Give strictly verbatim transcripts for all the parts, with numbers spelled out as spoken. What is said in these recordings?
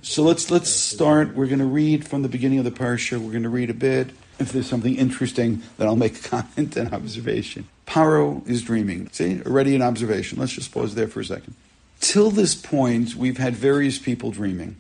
So let's let's start. We're going to read from the beginning of the parsha. We're going to read a bit. If there's something interesting, then I'll make a comment and observation. Paro is dreaming. See, already an observation. Let's just pause there for a second. Till this point, we've had various people dreaming.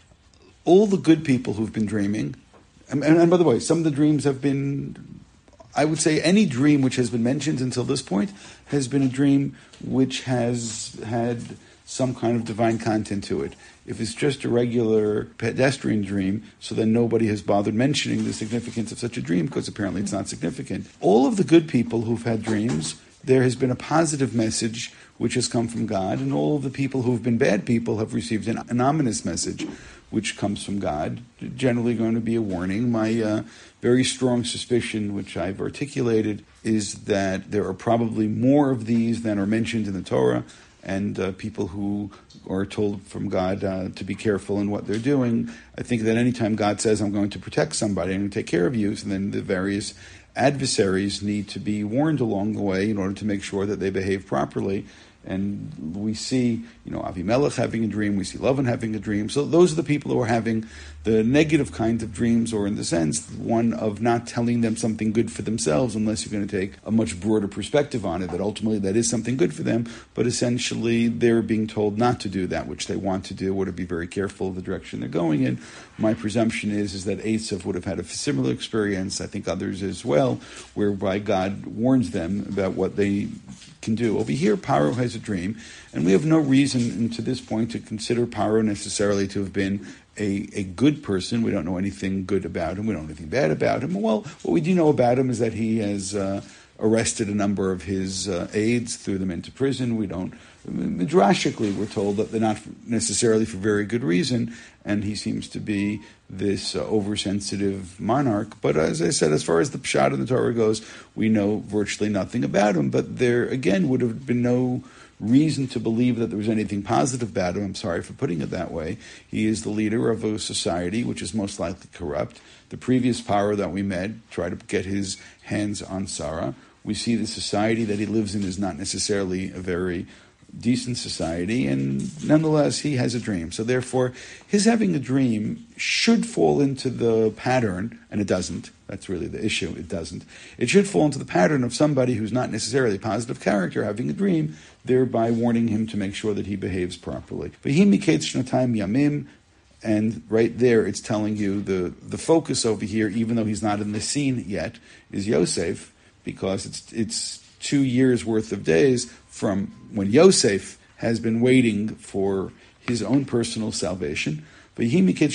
All the good people who've been dreaming, and, and, and by the way, some of the dreams have been, I would say any dream which has been mentioned until this point has been a dream which has had some kind of divine content to it. If it's just a regular pedestrian dream, so then nobody has bothered mentioning the significance of such a dream because apparently it's not significant. All of the good people who've had dreams, there has been a positive message which has come from God, and all of the people who've been bad people have received an, an ominous message which comes from God, generally going to be a warning. My uh, very strong suspicion, which I've articulated, is that there are probably more of these than are mentioned in the Torah, and uh, people who are told from God uh, to be careful in what they're doing. I think that anytime God says, I'm going to protect somebody, I'm going to take care of you, so then the various adversaries need to be warned along the way in order to make sure that they behave properly. And we see, you know, Avimelech having a dream, we see Lavan having a dream. So those are the people who are having the negative kind of dreams, or in the sense, one of not telling them something good for themselves, unless you're going to take a much broader perspective on it, that ultimately that is something good for them, but essentially they're being told not to do that which they want to do, or to be very careful of the direction they're going in. My presumption is, is that Esav would have had a similar experience, I think others as well, whereby God warns them about what they can do. Over here, Paro has a dream, and we have no reason to this point to consider Paro necessarily to have been a, a good person. We don't know anything good about him. We don't know anything bad about him. Well, what we do know about him is that he has uh, arrested a number of his uh, aides, threw them into prison. We don't, midrashically, we're told that they're not necessarily for very good reason, and he seems to be this uh, oversensitive monarch. But as I said, as far as the Pshat in the Torah goes, we know virtually nothing about him. But there, again, would have been no reason to believe that there was anything positive about him. I'm sorry for putting it that way. He is the leader of a society which is most likely corrupt. The previous power that we met tried to get his hands on Sarah. We see the society that he lives in is not necessarily a very decent society, and nonetheless he has a dream. So therefore, his having a dream should fall into the pattern, and it doesn't. That's really the issue. It doesn't. It should fall into the pattern of somebody who's not necessarily a positive character having a dream, thereby warning him to make sure that he behaves properly. And right there, it's telling you the, the focus over here, even though he's not in the scene yet, is Yosef, because it's it's two years worth of days from when Yosef has been waiting for his own personal salvation. The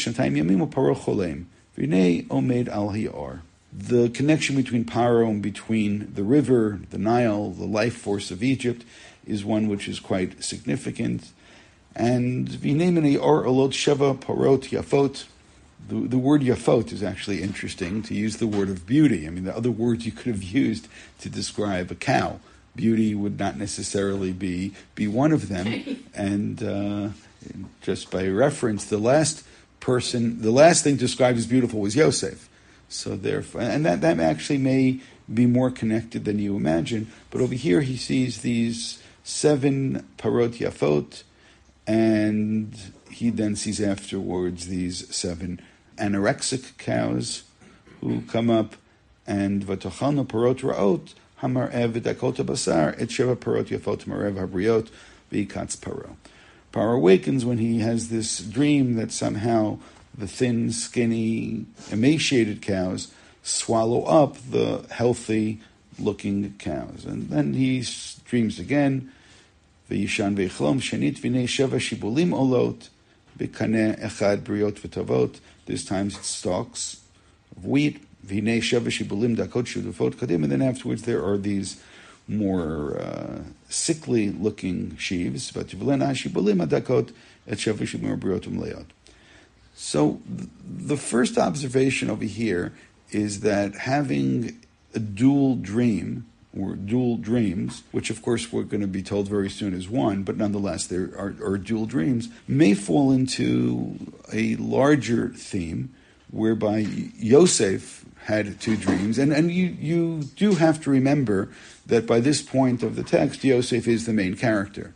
connection between Paro and between the river, the Nile, the life force of Egypt, is one which is quite significant. And V'nei or olot sheva parot yafot. The, the word yafot is actually interesting, to use the word of beauty. I mean, the other words you could have used to describe a cow. Beauty would not necessarily be, be one of them. And uh, just by reference, the last person, the last thing described as beautiful was Yosef. So therefore, and that, that actually may be more connected than you imagine. But over here he sees these seven parot yafot, and he then sees afterwards these seven anorexic cows who come up, and v'tochanu parot ra'ot hamar ev v'dakot basar et sheva parot yafot marev habriot v'ikatz paro. Paro awakens when he has this dream that somehow the thin, skinny, emaciated cows swallow up the healthy-looking cows. And then he dreams again. V'yishan v'yichlom shenit v'nei sheva shibulim olot b'kaneh echad briot v'tovot. This time it's stalks of wheat. V'nei sheva shibulim dakot shudufot kadim. And then afterwards there are these more uh, sickly-looking sheaves. V'tivlena shibulim adakot et sheva shibulim briot umleot. So the first observation over here is that having a dual dream, or dual dreams, which of course we're going to be told very soon is one, but nonetheless there are, are dual dreams, may fall into a larger theme whereby Yosef had two dreams. And, and you, you do have to remember that by this point of the text, Yosef is the main character.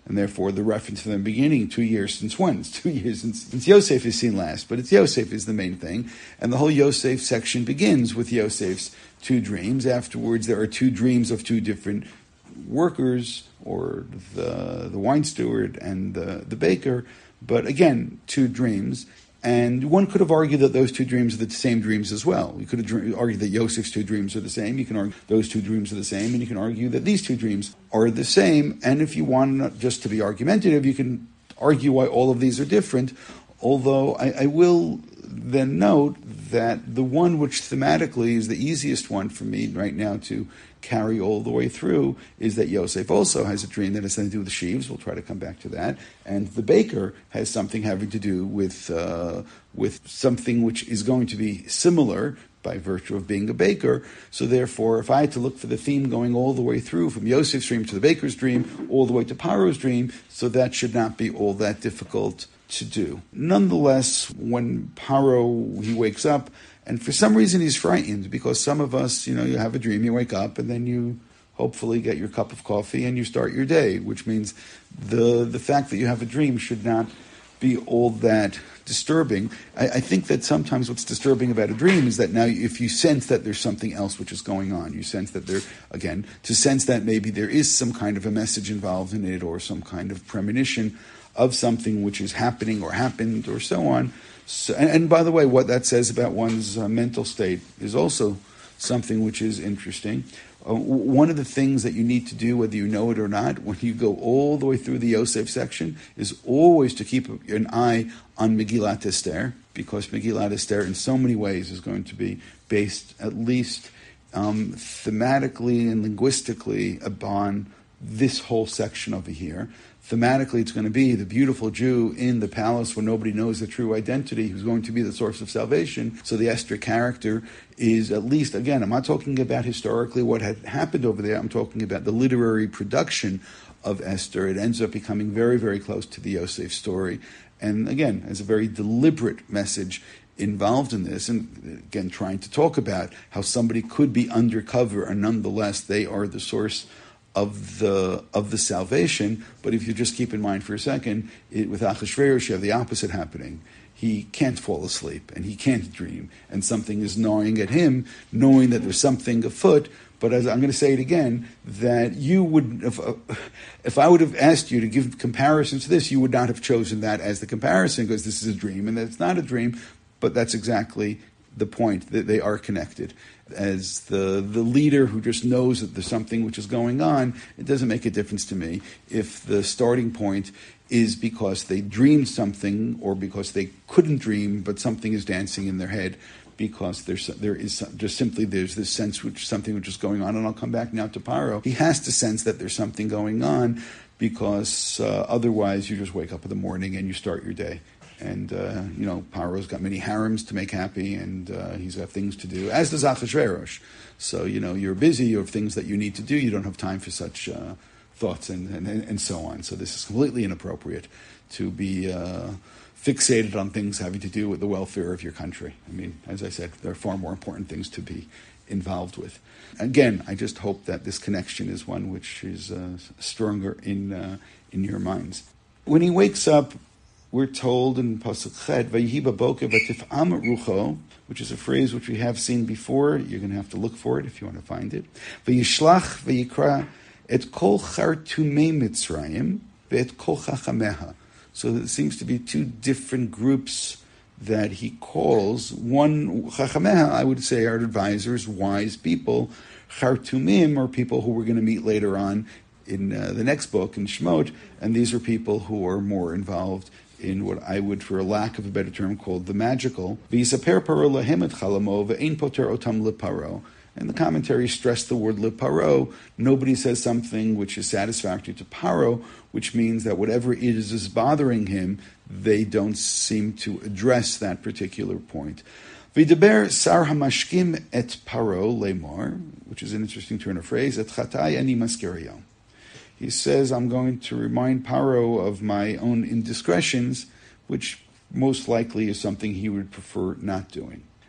And therefore, the reference to them beginning, two years since when? It's two years since, since Yosef is seen last. But it's Yosef is the main thing. And the whole Yosef section begins with Yosef's two dreams. Afterwards, there are two dreams of two different workers, or the the wine steward and the, the baker. But again, two dreams. And one could have argued that those two dreams are the same dreams as well. You could have dr- argued that Yosef's two dreams are the same. You can argue those two dreams are the same. And you can argue that these two dreams are the same. And if you want just to be argumentative, you can argue why all of these are different. Although I, I will then note that the one which thematically is the easiest one for me right now to carry all the way through is that Yosef also has a dream that has something to do with the sheaves. We'll try to come back to that. And the baker has something having to do with uh, with something which is going to be similar by virtue of being a baker. So therefore, if I had to look for the theme going all the way through, from Yosef's dream to the baker's dream, all the way to Paro's dream, so that should not be all that difficult to do. Nonetheless, when Paro, he wakes up, and for some reason he's frightened, because some of us, you know, you have a dream, you wake up, and then you hopefully get your cup of coffee and you start your day, which means the the fact that you have a dream should not be all that disturbing. I, I think that sometimes what's disturbing about a dream is that now if you sense that there's something else which is going on, you sense that there, again, to sense that maybe there is some kind of a message involved in it, or some kind of premonition of something which is happening or happened or so on. So, and, and by the way, what that says about one's uh, mental state is also something which is interesting. Uh, one of the things that you need to do, whether you know it or not, when you go all the way through the Yosef section, is always to keep an eye on Megillat Esther, because Megillat Esther in so many ways is going to be based at least um, thematically and linguistically upon this whole section over here. Thematically, it's going to be the beautiful Jew in the palace where nobody knows the true identity, who's going to be the source of salvation. So the Esther character is, at least, again, I'm not talking about historically what had happened over there. I'm talking about the literary production of Esther. It ends up becoming very, very close to the Yosef story. And again, as a very deliberate message involved in this, and again, trying to talk about how somebody could be undercover and nonetheless they are the source of the of the salvation. But if you just keep in mind for a second, it, with Achashverosh, you have the opposite happening. He can't fall asleep, and he can't dream, and something is gnawing at him, knowing that there's something afoot. But as I'm going to say it again, that you would, if, uh, if I would have asked you to give comparisons to this, you would not have chosen that as the comparison, because this is a dream, and it's not a dream. But that's exactly the point, that they are connected. As the the leader who just knows that there's something which is going on, it doesn't make a difference to me if the starting point is because they dreamed something, or because they couldn't dream, but something is dancing in their head, because there's there is just simply there's this sense which something which is going on. And I'll come back now to Paro. He has to sense that there's something going on, because uh, otherwise you just wake up in the morning and you start your day. And, uh, you know, Paro's got many harems to make happy, and uh, he's got things to do, as does Achashverosh. So, you know, you're busy, you have things that you need to do, you don't have time for such uh, thoughts and, and, and so on. So this is completely inappropriate to be uh, fixated on things having to do with the welfare of your country. I mean, as I said, there are far more important things to be involved with. Again, I just hope that this connection is one which is uh, stronger in uh, in your minds. When he wakes up, we're told in Pasuk Chet, Vayihi b'boker v'tif'am rucho, which is a phrase which we have seen before. You're going to have to look for it if you want to find it. Vayishlach vayikra et kol chartumei Mitzrayim ve'et kol chachameha. So there seems to be two different groups that he calls. One, chachameha, I would say, are advisors, wise people. Chartumim are people who we're going to meet later on in uh, the next book, in Shemot, and these are people who are more involved in what I would, for a lack of a better term, call the magical. V'yisaper paro lahem et chalamo ve'ein poter otam leparo. And the commentary stressed the word leparo. Nobody says something which is satisfactory to Paro, which means that whatever it is is bothering him, they don't seem to address that particular point. V'yidaber sar hamashkim et Paro lemar, which is an interesting turn of phrase, et chatai ani maskeriyo. He says, I'm going to remind Paro of my own indiscretions, which most likely is something he would prefer not doing.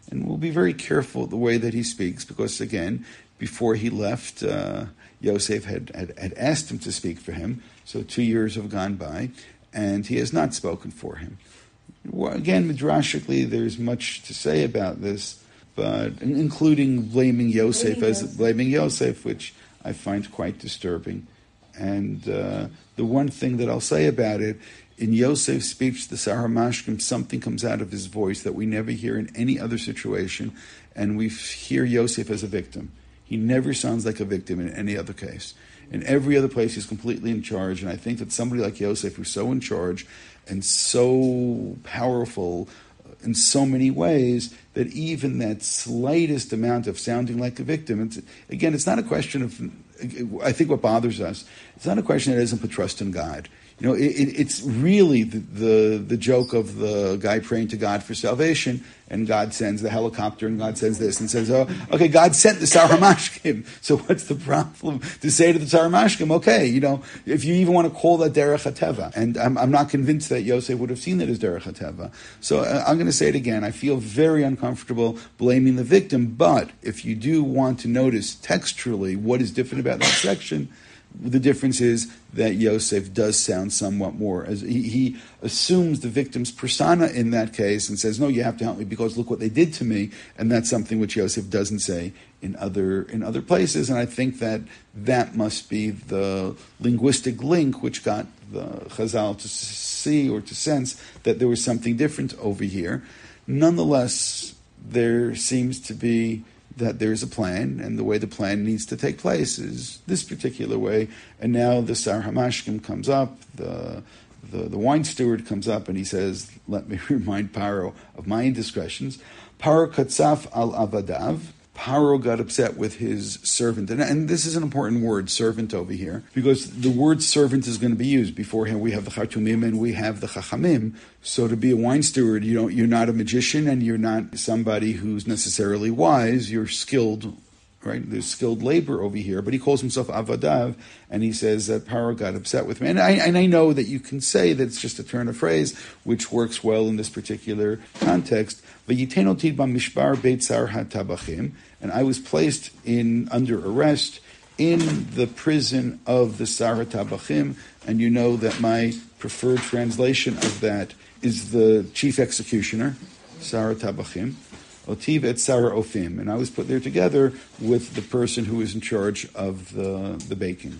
And we'll be very careful the way that he speaks, because again, before he left, uh, Yosef had, had, had asked him to speak for him. So two years have gone by, and he has not spoken for him. Well, again, midrashically, there's much to say about this, but including blaming Yosef as blaming Yosef, which I find quite disturbing. And uh, the one thing that I'll say about it, in Yosef's speech, the Sar HaMashkim, something comes out of his voice that we never hear in any other situation, and we hear Yosef as a victim. He never sounds like a victim in any other case. In every other place, he's completely in charge, and I think that somebody like Yosef, who's so in charge and so powerful in so many ways, that even that slightest amount of sounding like a victim, it's, again, it's not a question of, I think what bothers us, it's not a question that doesn't put trust in God. You know, it, it, it's really the, the the joke of the guy praying to God for salvation, and God sends the helicopter, and God sends this, and says, oh, okay, God sent the Sar HaMashkim. So what's the problem to say to the Sar HaMashkim, okay, you know, if you even want to call that Derech HaTeva. And I'm, I'm not convinced that Yosef would have seen that as Derech HaTeva. So uh, I'm going to say it again. I feel very uncomfortable blaming the victim, but if you do want to notice textually what is different about that section, the difference is that Yosef does sound somewhat more, as he, he assumes the victim's persona in that case and says, no, you have to help me because look what they did to me, and that's something which Yosef doesn't say in other in other places, and I think that that must be the linguistic link which got the Chazal to see or to sense that there was something different over here. Nonetheless, there seems to be that there's a plan, and the way the plan needs to take place is this particular way. And now the Sar HaMashkim comes up, the, the the wine steward comes up, and he says, let me remind Paro of my indiscretions. Paro katzaf al avadav. Paro got upset with his servant. And, and this is an important word, servant, over here, because the word servant is going to be used. Beforehand, we have the Chartumim and we have the Chachamim. So to be a wine steward, you don't, you're not a magician and you're not somebody who's necessarily wise. You're skilled, right? There's skilled labor over here. But he calls himself Avadav, and he says that Paro got upset with me. And I, and I know that you can say that it's just a turn of phrase, which works well in this particular context. And I was placed in under arrest in the prison of the Sar HaTabachim, and you know that my preferred translation of that is the chief executioner, Sar HaTabachim, Otiv et Sar HaOfim, and I was put there together with the person who is in charge of the, the baking.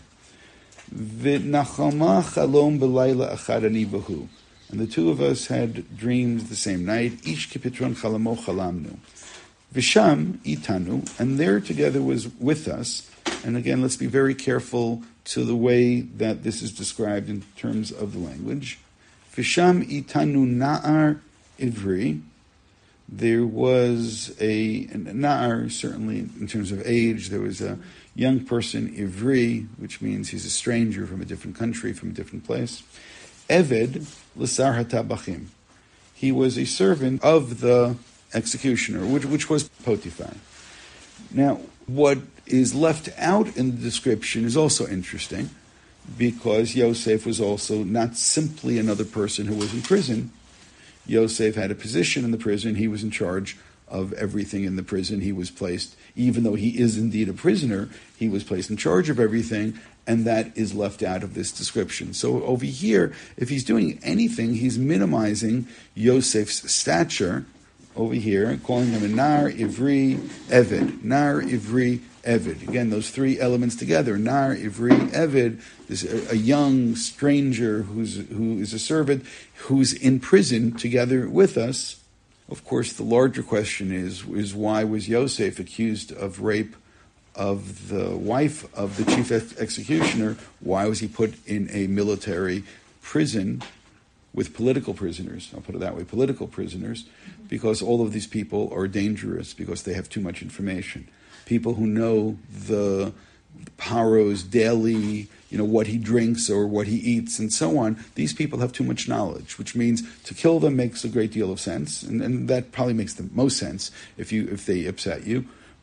V'nachama chalom b'layla achad ani bahu. And the two of us had dreams the same night. Ish kipitron chalamo chalamnu. Visham itanu, and there together was with us. And again, let's be very careful to the way that this is described in terms of the language. Visham itanu na'ar ivri. There was a, a na'ar, certainly in terms of age, there was a young person, ivri, which means he's a stranger from a different country, from a different place. Eved l'sar hatabachim. He was a servant of the executioner, which, which was Potiphar. Now, what is left out in the description is also interesting, because Yosef was also not simply another person who was in prison. Yosef had a position in the prison. He was in charge of everything in the prison. He was placed, even though he is indeed a prisoner, he was placed in charge of everything, and that is left out of this description. So over here, if he's doing anything, he's minimizing Yosef's stature over here, calling him a Nar, Ivri, Eved. Nar, Ivri, Eved. Again, those three elements together. Nar, Ivri, Eved. There's a, a young stranger who's who is a servant who's in prison together with us. Of course, the larger question is, is why was Yosef accused of rape of the wife of the chief ex- executioner? Why was he put in a military prison with political prisoners? I'll put it that way, political prisoners, because all of these people are dangerous because they have too much information. People who know the Paro's daily, you know, what he drinks or what he eats and so on, these people have too much knowledge, which means to kill them makes a great deal of sense, and, and that probably makes the most sense if you if they upset you.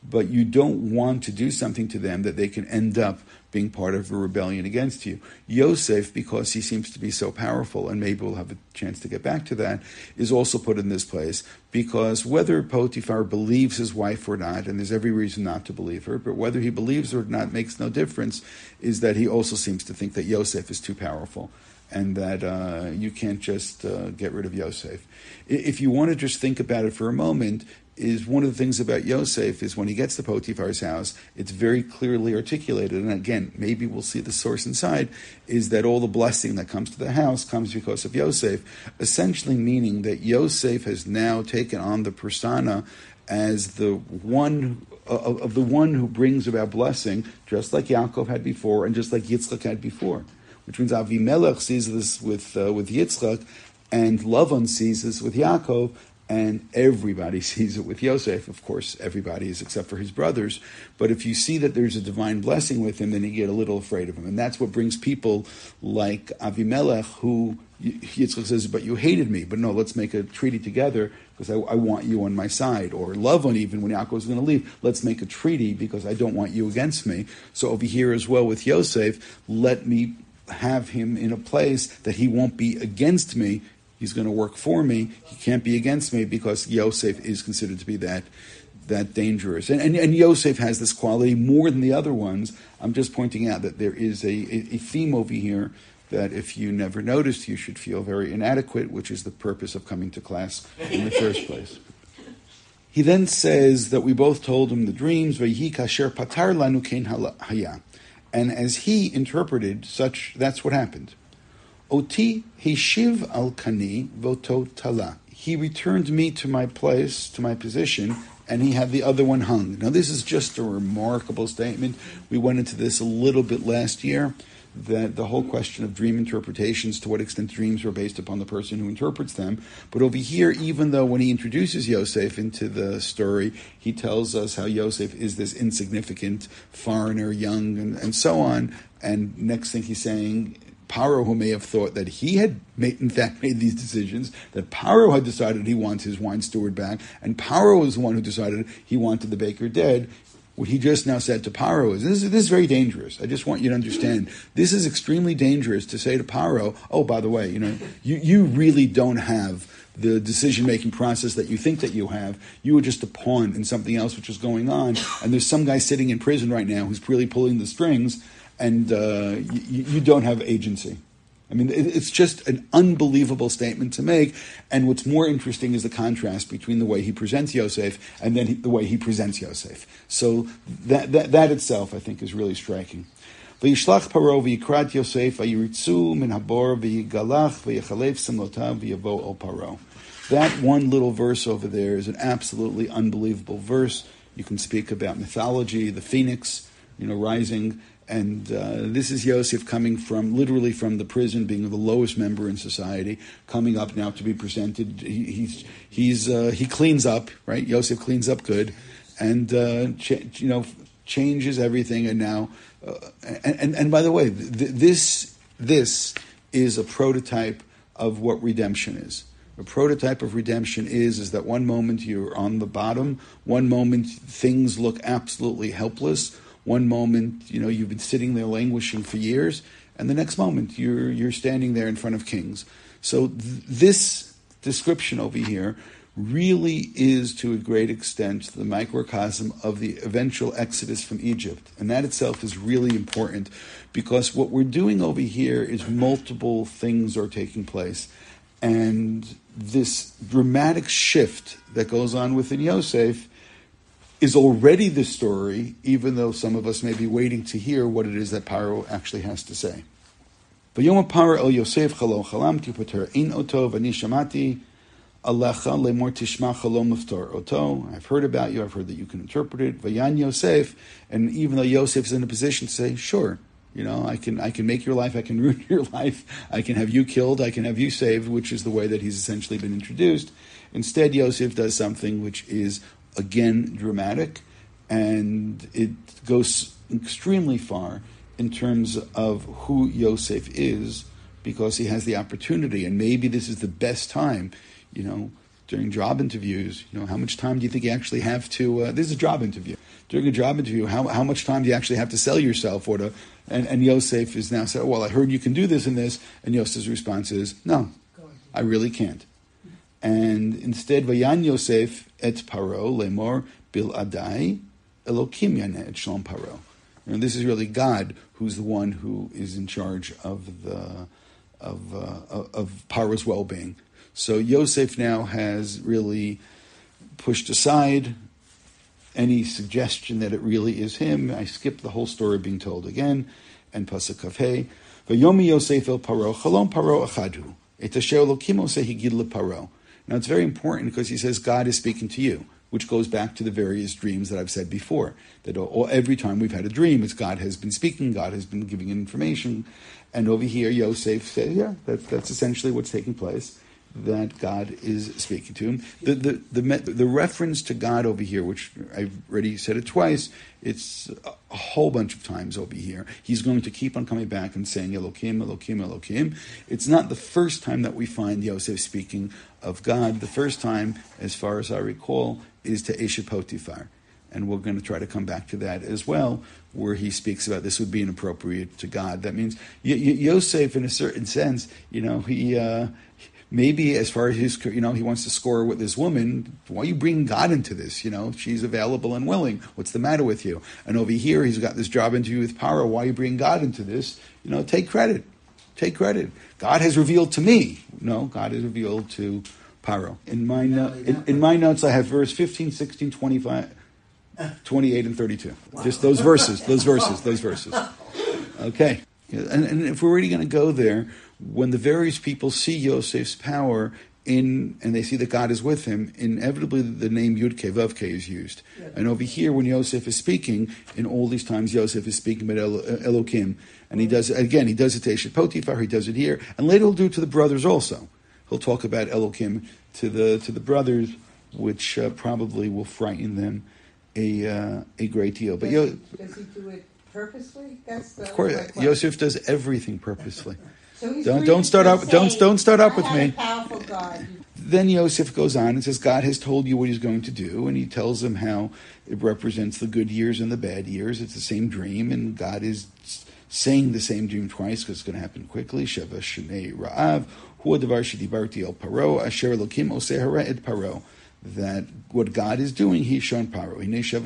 but you don't want to do something to them that they can end up being part of a rebellion against you. Yosef, because he seems to be so powerful, and maybe we'll have a chance to get back to that, is also put in this place because whether Potiphar believes his wife or not, and there's every reason not to believe her, but whether he believes her or not makes no difference, is that he also seems to think that Yosef is too powerful and that uh, you can't just uh, get rid of Yosef. If you want to just think about it for a moment, is one of the things about Yosef is when he gets to Potiphar's house, it's very clearly articulated, and again, maybe we'll see the source inside, is that all the blessing that comes to the house comes because of Yosef, essentially meaning that Yosef has now taken on the persona as the one of, of the one who brings about blessing, just like Yaakov had before, and just like Yitzchak had before. Which means Avimelech sees this with uh, with Yitzchak, and Lavan sees this with Yaakov, and everybody sees it with Yosef. Of course, everybody is except for his brothers. But if you see that there's a divine blessing with him, then you get a little afraid of him. And that's what brings people like Avimelech, who Yitzchak says, but you hated me. But no, let's make a treaty together because I, I want you on my side. Or Lavan, even when Yaakov was going to leave, let's make a treaty because I don't want you against me. So over here as well with Yosef, let me have him in a place that he won't be against me. He's going to work for me. He can't be against me because Yosef is considered to be that that dangerous. And, and, and Yosef has this quality more than the other ones. I'm just pointing out that there is a, a, a theme over here that if you never noticed, you should feel very inadequate, which is the purpose of coming to class in the first place. He then says that we both told him the dreams, Vayhi kasher patar lanu kein haya. And as he interpreted such, that's what happened. Oti hishiv al kani voto tala. He returned me to my place, to my position, and he had the other one hung. Now this is just a remarkable statement. We went into this a little bit last year, that the whole question of dream interpretations, to what extent dreams are based upon the person who interprets them. But over here, even though when he introduces Yosef into the story, he tells us how Yosef is this insignificant foreigner, young, and, and so on. And next thing he's saying, Paro, who may have thought that he had made, in fact made these decisions, that Paro had decided he wants his wine steward back, and Paro was the one who decided he wanted the baker dead. What he just now said to Paro is, this is, this is very dangerous. I just want you to understand, this is extremely dangerous to say to Paro, oh, by the way, you know, you, you really don't have the decision-making process that you think that you have. You were just a pawn in something else which is going on, and there's some guy sitting in prison right now who's really pulling the strings, and uh, you, you don't have agency. I mean, it's just an unbelievable statement to make. And what's more interesting is the contrast between the way he presents Yosef and then he, the way he presents Yosef. So that, that that itself, I think, is really striking. V'yishlach Paro v'yikrat Yosef v'yiritzu min habor v'yigalach v'yichalev simlotav v'yavo el Paro. That one little verse over there is an absolutely unbelievable verse. You can speak about mythology, the phoenix, you know, rising. And uh, this is Yosef coming from, literally from the prison, being the lowest member in society, coming up now to be presented. He, he's, he's, uh, he cleans up, right? Yosef cleans up good, and, uh, ch- you know, changes everything. And now, uh, and, and, and by the way, th- this, this is a prototype of what redemption is. A prototype of redemption is, is that one moment you're on the bottom, one moment things look absolutely helpless, one moment, you know, you've been sitting there languishing for years, and the next moment you're you're standing there in front of kings. So th- this description over here really is, to a great extent, the microcosm of the eventual exodus from Egypt. And that itself is really important, because what we're doing over here is multiple things are taking place. And this dramatic shift that goes on within Yosef is already the story, even though some of us may be waiting to hear what it is that Paro actually has to say. V'yom Paro el Yosef chalom chalamti pater ein oto v'ani shamati alecha lemor tishma chalom muftar oto. I've heard about you, I've heard that you can interpret it. V'yan Yosef, and even though Yosef is in a position to say, sure, you know, I can I can make your life, I can ruin your life, I can have you killed, I can have you saved, which is the way that he's essentially been introduced. Instead, Yosef does something which is, again, dramatic, and it goes extremely far in terms of who Yosef is, because he has the opportunity, and maybe this is the best time, you know, during job interviews, you know, how much time do you think you actually have to, uh, this is a job interview. During a job interview, how how much time do you actually have to sell yourself or to, and, and Yosef is now saying, well, I heard you can do this and this, and Yosef's response is, no, I really can't. And instead, Vayan Yosef et Paro lemor bil adai Elokim yaneh et shalom Paro. And this is really God who's the one who is in charge of the of uh, of Paro's well-being. So Yosef now has really pushed aside any suggestion that it really is him. I skipped the whole story being told again. And Pasuk Kafhei, Vayomi Yosef el Paro chalom Paro achadu et asher Elokim oseh higid leParo. Now it's very important because he says God is speaking to you, which goes back to the various dreams that I've said before. That all, every time we've had a dream, it's God has been speaking, God has been giving information. And over here, Yosef says, yeah, that's, that's essentially what's taking place, that God is speaking to him. The, the, the, the reference to God over here, which I've already said it twice, it's a whole bunch of times over here. He's going to keep on coming back and saying, Elokim, Elokim, Elokim. It's not the first time that we find Yosef speaking of God. The first time, as far as I recall, is to Eshet Potiphar. And we're going to try to come back to that as well, where he speaks about this would be inappropriate to God. That means y- y- Yosef, in a certain sense, you know, he uh, maybe as far as his, you know, he wants to score with this woman. Why are you bringing God into this? You know, she's available and willing. What's the matter with you? And over here, he's got this job interview with Paro. Why are you bringing God into this? You know, take credit. Take credit. God has revealed to me. No, God has revealed to Paro. In my, no, in, in my notes, I have verse fifteen, sixteen, twenty-five, twenty-eight, and thirty-two. Wow. Just those verses, those verses, those verses. Okay. And, and if we're really going to go there, when the various people see Yosef's power in, and they see that God is with him, inevitably the name Yud-Kei, Vav-Kei is used. Yeah. And over here, when Yosef is speaking, in all these times, Yosef is speaking about El- Elokim. And he does it, again, he does it to Eshet Potiphar, he does it here. And later he'll do it to the brothers also. He'll talk about Elokim to the to the brothers, which uh, probably will frighten them a uh, a great deal. But does, Yo- he, does he do it purposely? That's the of course, Yosef does everything purposely. So he's don't don't start up. Don't don't start up with me. Powerful God. Then Yosef goes on and says, God has told you what he's going to do, and he tells them how it represents the good years and the bad years. It's the same dream, and God is saying the same dream twice because it's going to happen quickly. Sheva Shnei Ra'av. That what God is doing, He's shown Paro.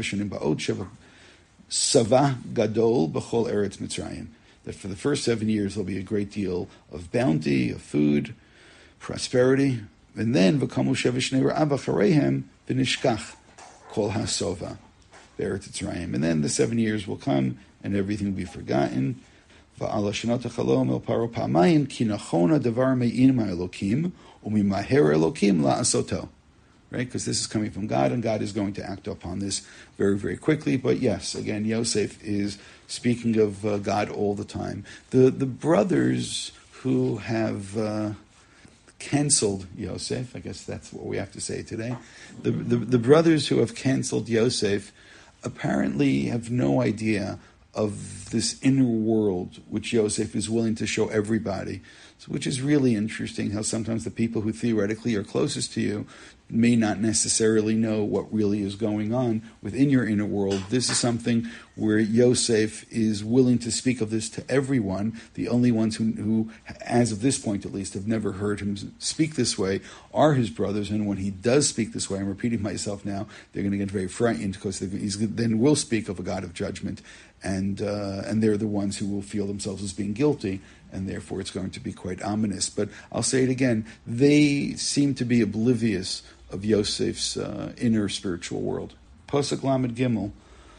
That for the first seven years there'll be a great deal of bounty, of food, prosperity, and then v'kamu sheva shnei ra'av achareihem v'nishkach kol hasova be'eretz Mitzrayim. And then the seven years will come and everything will be forgotten. Va'ala shenot hachalom el paro pa'amayim ki nachona davar me'in ma'elokim u'mimaher elokim la'asoto. Right? Because this is coming from God, and God is going to act upon this very, very quickly. But yes, again, Yosef is speaking of uh, God all the time. The the brothers who have uh, canceled Yosef, I guess that's what we have to say today, the, the, the brothers who have canceled Yosef apparently have no idea of this inner world which Yosef is willing to show everybody, so, which is really interesting, how sometimes the people who theoretically are closest to you may not necessarily know what really is going on within your inner world. This is something where Yosef is willing to speak of this to everyone. The only ones who, who, as of this point at least, have never heard him speak this way are his brothers. And when he does speak this way, I'm repeating myself now, they're going to get very frightened because he then will speak of a God of judgment. And uh, and they're the ones who will feel themselves as being guilty, and therefore it's going to be quite ominous. But I'll say it again, they seem to be oblivious of Yosef's uh, inner spiritual world. Posuk Lamed Gimel,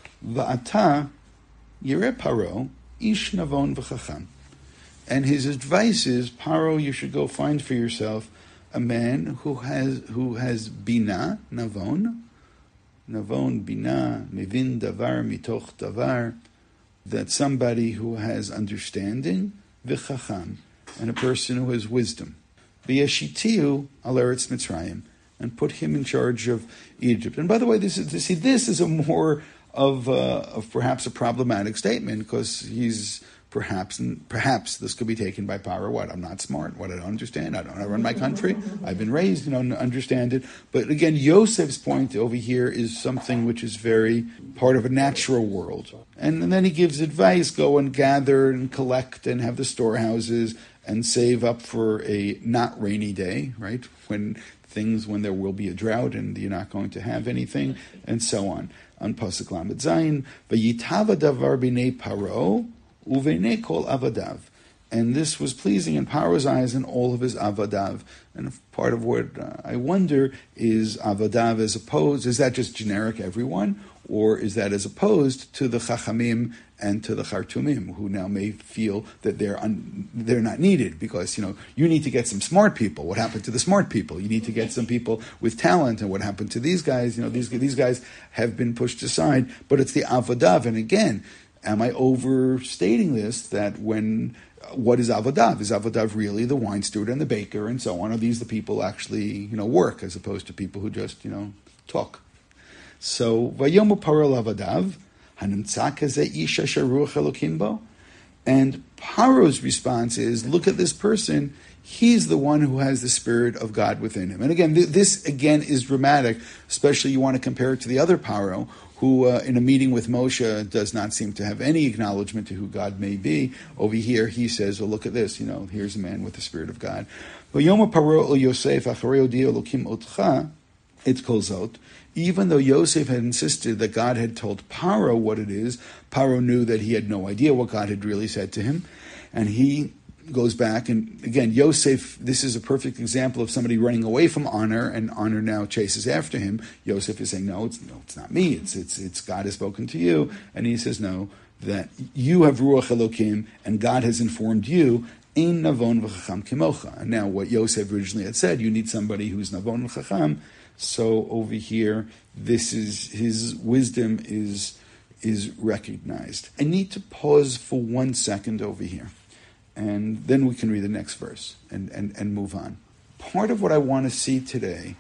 Va'ata Yireh Paro Ish Navon V'Chacham. And his advice is, Paro, you should go find for yourself a man who has who has Bina, Navon, Navon, Bina, Mevin Davar, Mitoch Davar, that somebody who has understanding, V'Chacham, and a person who has wisdom. V'Yashitiu al Eretz Mitzrayim, and put him in charge of Egypt. And by the way, this is see, this is a more of, uh, of perhaps a problematic statement, because he's Perhaps, and perhaps this could be taken by Paro. What? I'm not smart. What? I don't understand. I don't I run my country. I've been raised, you know, to understand it. But again, Yosef's point over here is something which is very part of a natural world. And, and then he gives advice: go and gather and collect and have the storehouses and save up for a not rainy day, right? When things, when there will be a drought and you're not going to have anything, and so on. On Pasuk Lamed Zayin, v'yitava davar b'nei Paro uv'nei kol avadav. And this was pleasing in Paro's eyes and all of his avadav. And part of what uh, I wonder is avadav as opposed, is that just generic everyone? Or is that as opposed to the chachamim and to the chartumim, who now may feel that they're un, they're not needed because, you know, you need to get some smart people. What happened to the smart people? You need to get some people with talent. And what happened to these guys? You know, these these guys have been pushed aside. But it's the avadav. And again, am I overstating this? That when what is avadav? Is avadav really the wine steward and the baker and so on? Are these the people actually, you know, work as opposed to people who just, you know, talk? So, Vayomu Paro Lavadav, Hanimtza Kazeh Isha Sharuach Elokim Bo. And Paro's response is, look at this person, he's the one who has the Spirit of God within him. And again, th- this again is dramatic, especially you want to compare it to the other Paro, who uh, in a meeting with Moshe does not seem to have any acknowledgement to who God may be. Over here, he says, well, look at this, you know, here's a man with the Spirit of God. Vayomu Paro El Yosef Acharei Odi Elokim Otcha, it's Kolzot. Even though Yosef had insisted that God had told Paro what it is, Paro knew that he had no idea what God had really said to him. And he goes back, and again, Yosef, this is a perfect example of somebody running away from honor, and honor now chases after him. Yosef is saying, no, it's, no, it's not me, it's, it's, it's God has spoken to you. And he says, no, that you have Ruach Elokim, and God has informed you, Ein Navon v'chacham kimocha. And now what Yosef originally had said, you need somebody who's Navon v'chacham. So over here, this is his wisdom is is recognized. I need to pause for one second over here, and then we can read the next verse and, and, and move on. Part of what I want to see today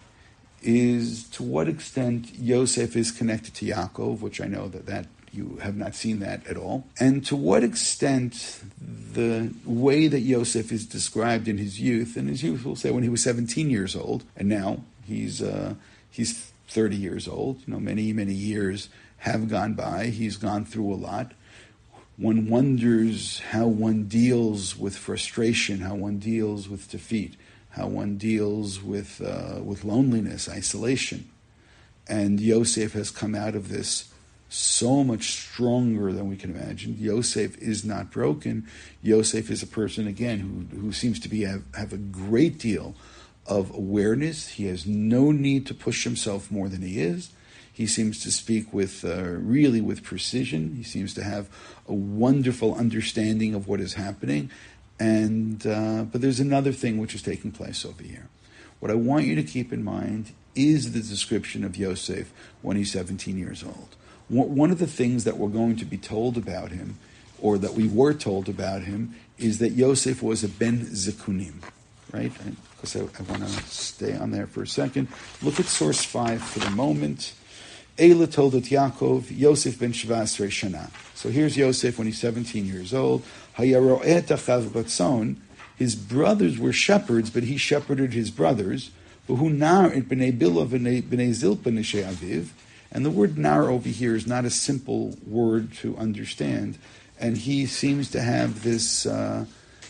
is to what extent Yosef is connected to Yaakov, which I know that, that you have not seen that at all, and to what extent the way that Yosef is described in his youth, and his youth will say when he was seventeen years old, and now He's uh, he's thirty years old. You know, many, many years have gone by. He's gone through a lot. One wonders how one deals with frustration, how one deals with defeat, how one deals with uh, with loneliness, isolation. And Yosef has come out of this so much stronger than we can imagine. Yosef is not broken. Yosef is a person, again, who, who seems to be have, have a great deal of awareness. He has no need to push himself more than he is. He seems to speak with uh, really with precision. He seems to have a wonderful understanding of what is happening. And uh, but there's another thing which is taking place over here. What I want you to keep in mind is the description of Yosef when he's seventeen years old. One of the things that we're going to be told about him, or that we were told about him, is that Yosef was a ben zikunim, right? Because I, I want to stay on there for a second. Look at source five for the moment. Eila told it Yaakov, Yosef ben Shvasrei Shana. So here's Yosef when he's seventeen years old. Hayaro'et achav batzon. His brothers were shepherds, but he shepherded his brothers. V'hu nar et b'nei Bila v'nei Zilpa neshei aviv. And the word nar over here is not a simple word to understand. And he seems to have this uh,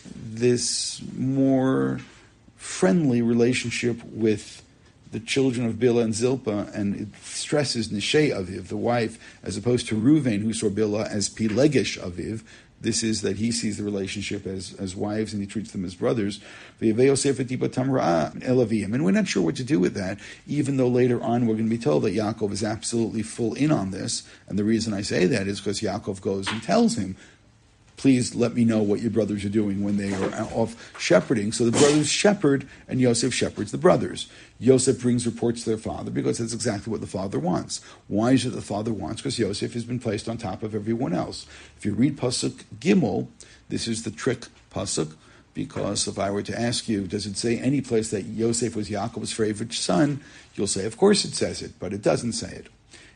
this more friendly relationship with the children of Bila and Zilpa, and it stresses Neshei Aviv, the wife, as opposed to Ruvain, who saw Bila as Pilegesh Aviv. This is that he sees the relationship as, as wives and he treats them as brothers. And we're not sure what to do with that, even though later on we're going to be told that Yaakov is absolutely full in on this. And the reason I say that is because Yaakov goes and tells him, please let me know what your brothers are doing when they are off shepherding. So the brothers shepherd, and Yosef shepherds the brothers. Yosef brings reports to their father because that's exactly what the father wants. Why is it the father wants? Because Yosef has been placed on top of everyone else. If you read Pasuk Gimel, this is the trick Pasuk, because if I were to ask you, does it say any place that Yosef was Yaakov's favorite son? You'll say, of course it says it, but it doesn't say it.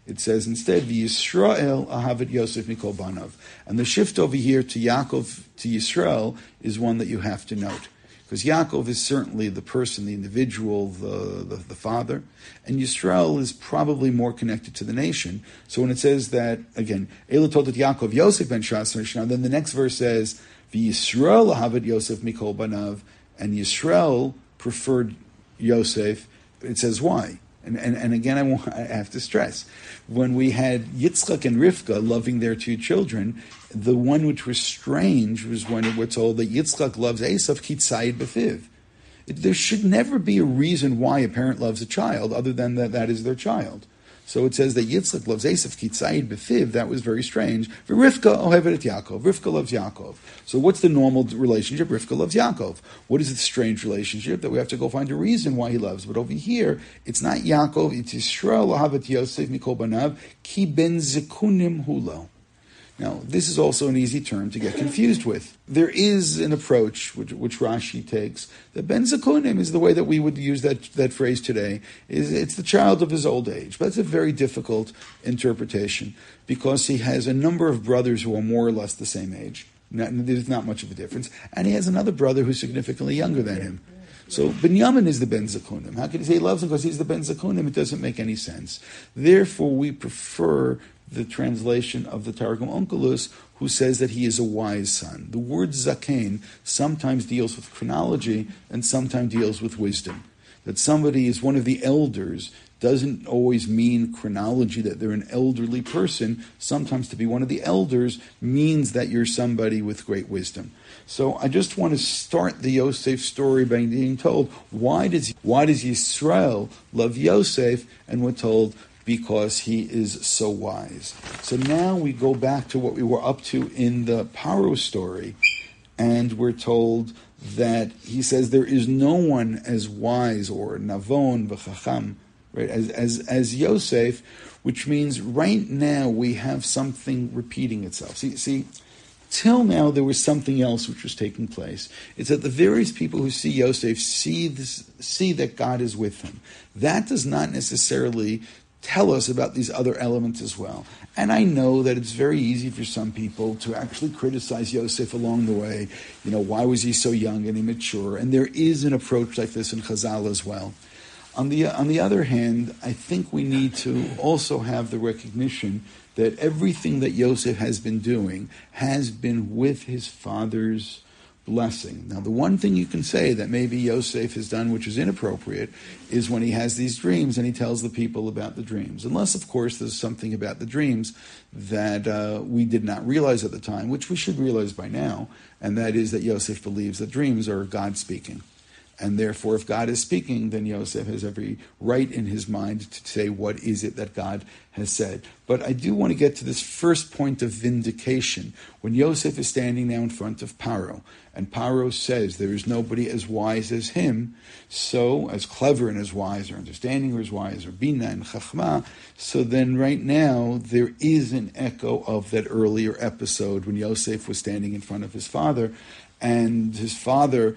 It says instead, V'Yisrael ahavet Yosef mikol banav. And the shift over here to Yaakov, to Yisrael, is one that you have to note. Because Yaakov is certainly the person, the individual, the, the, the father, and Yisrael is probably more connected to the nation. So when it says that, again, Ela told it Yaakov Yosef ben Shas Mishnah, then the next verse says, V'Yisrael ahavet Yosef mikol banav, and Yisrael preferred Yosef. It says why? And, and, and again, I, want, I have to stress, when we had Yitzchak and Rivka loving their two children, the one which was strange was when we're told that Yitzchak loves Esav kitzayid b'fiv. There should never be a reason why a parent loves a child other than that that is their child. So it says that Yitzchak loves Esav kitzayid b'fiv. That was very strange. For Rivka ohevet et Yaakov. Rivka loves Yaakov. So what's the normal relationship? Rivka loves Yaakov. What is the strange relationship that we have to go find a reason why he loves? But over here, it's not Yaakov. It's Yisrael ohevet Yosef mikol banav ki ben zekunim hulo. Now, this is also an easy term to get confused with. There is an approach, which, which Rashi takes, that Ben Zekunim is the way that we would use that, that phrase today. Is It's the child of his old age. But it's a very difficult interpretation, because he has a number of brothers who are more or less the same age. Not, there's not much of a difference. And he has another brother who's significantly younger than him. So Binyamin is the Ben Zekunim. How can he say he loves him because he's the Ben Zekunim? It doesn't make any sense. Therefore, we prefer the translation of the Targum Onkelos, who says that he is a wise son. The word zaken sometimes deals with chronology and sometimes deals with wisdom. That somebody is one of the elders doesn't always mean chronology, that they're an elderly person. Sometimes to be one of the elders means that you're somebody with great wisdom. So I just want to start the Yosef story by being told, why does why does Yisrael love Yosef? And we're told, because he is so wise. So now we go back to what we were up to in the Paro story, and we're told that he says there is no one as wise, or navon v'chacham, right, as, as, as Yosef, which means right now we have something repeating itself. See, see, till now there was something else which was taking place. It's that the various people who see Yosef see this, see that God is with him. That does not necessarily tell us about these other elements as well. And I know that it's very easy for some people to actually criticize Yosef along the way. You know, why was he so young and immature? And there is an approach like this in Chazal as well. On the on the other hand, I think we need to also have the recognition that everything that Yosef has been doing has been with his father's blessing. Now, the one thing you can say that maybe Yosef has done which is inappropriate is when he has these dreams and he tells the people about the dreams. Unless, of course, there's something about the dreams that uh, we did not realize at the time, which we should realize by now, and that is that Yosef believes that dreams are God speaking. And therefore, if God is speaking, then Yosef has every right in his mind to say, what is it that God has said? But I do want to get to this first point of vindication. When Yosef is standing now in front of Paro, and Paro says there is nobody as wise as him, so as clever and as wise, or understanding or as wise, or bina and chachma, so then right now there is an echo of that earlier episode when Yosef was standing in front of his father, and his father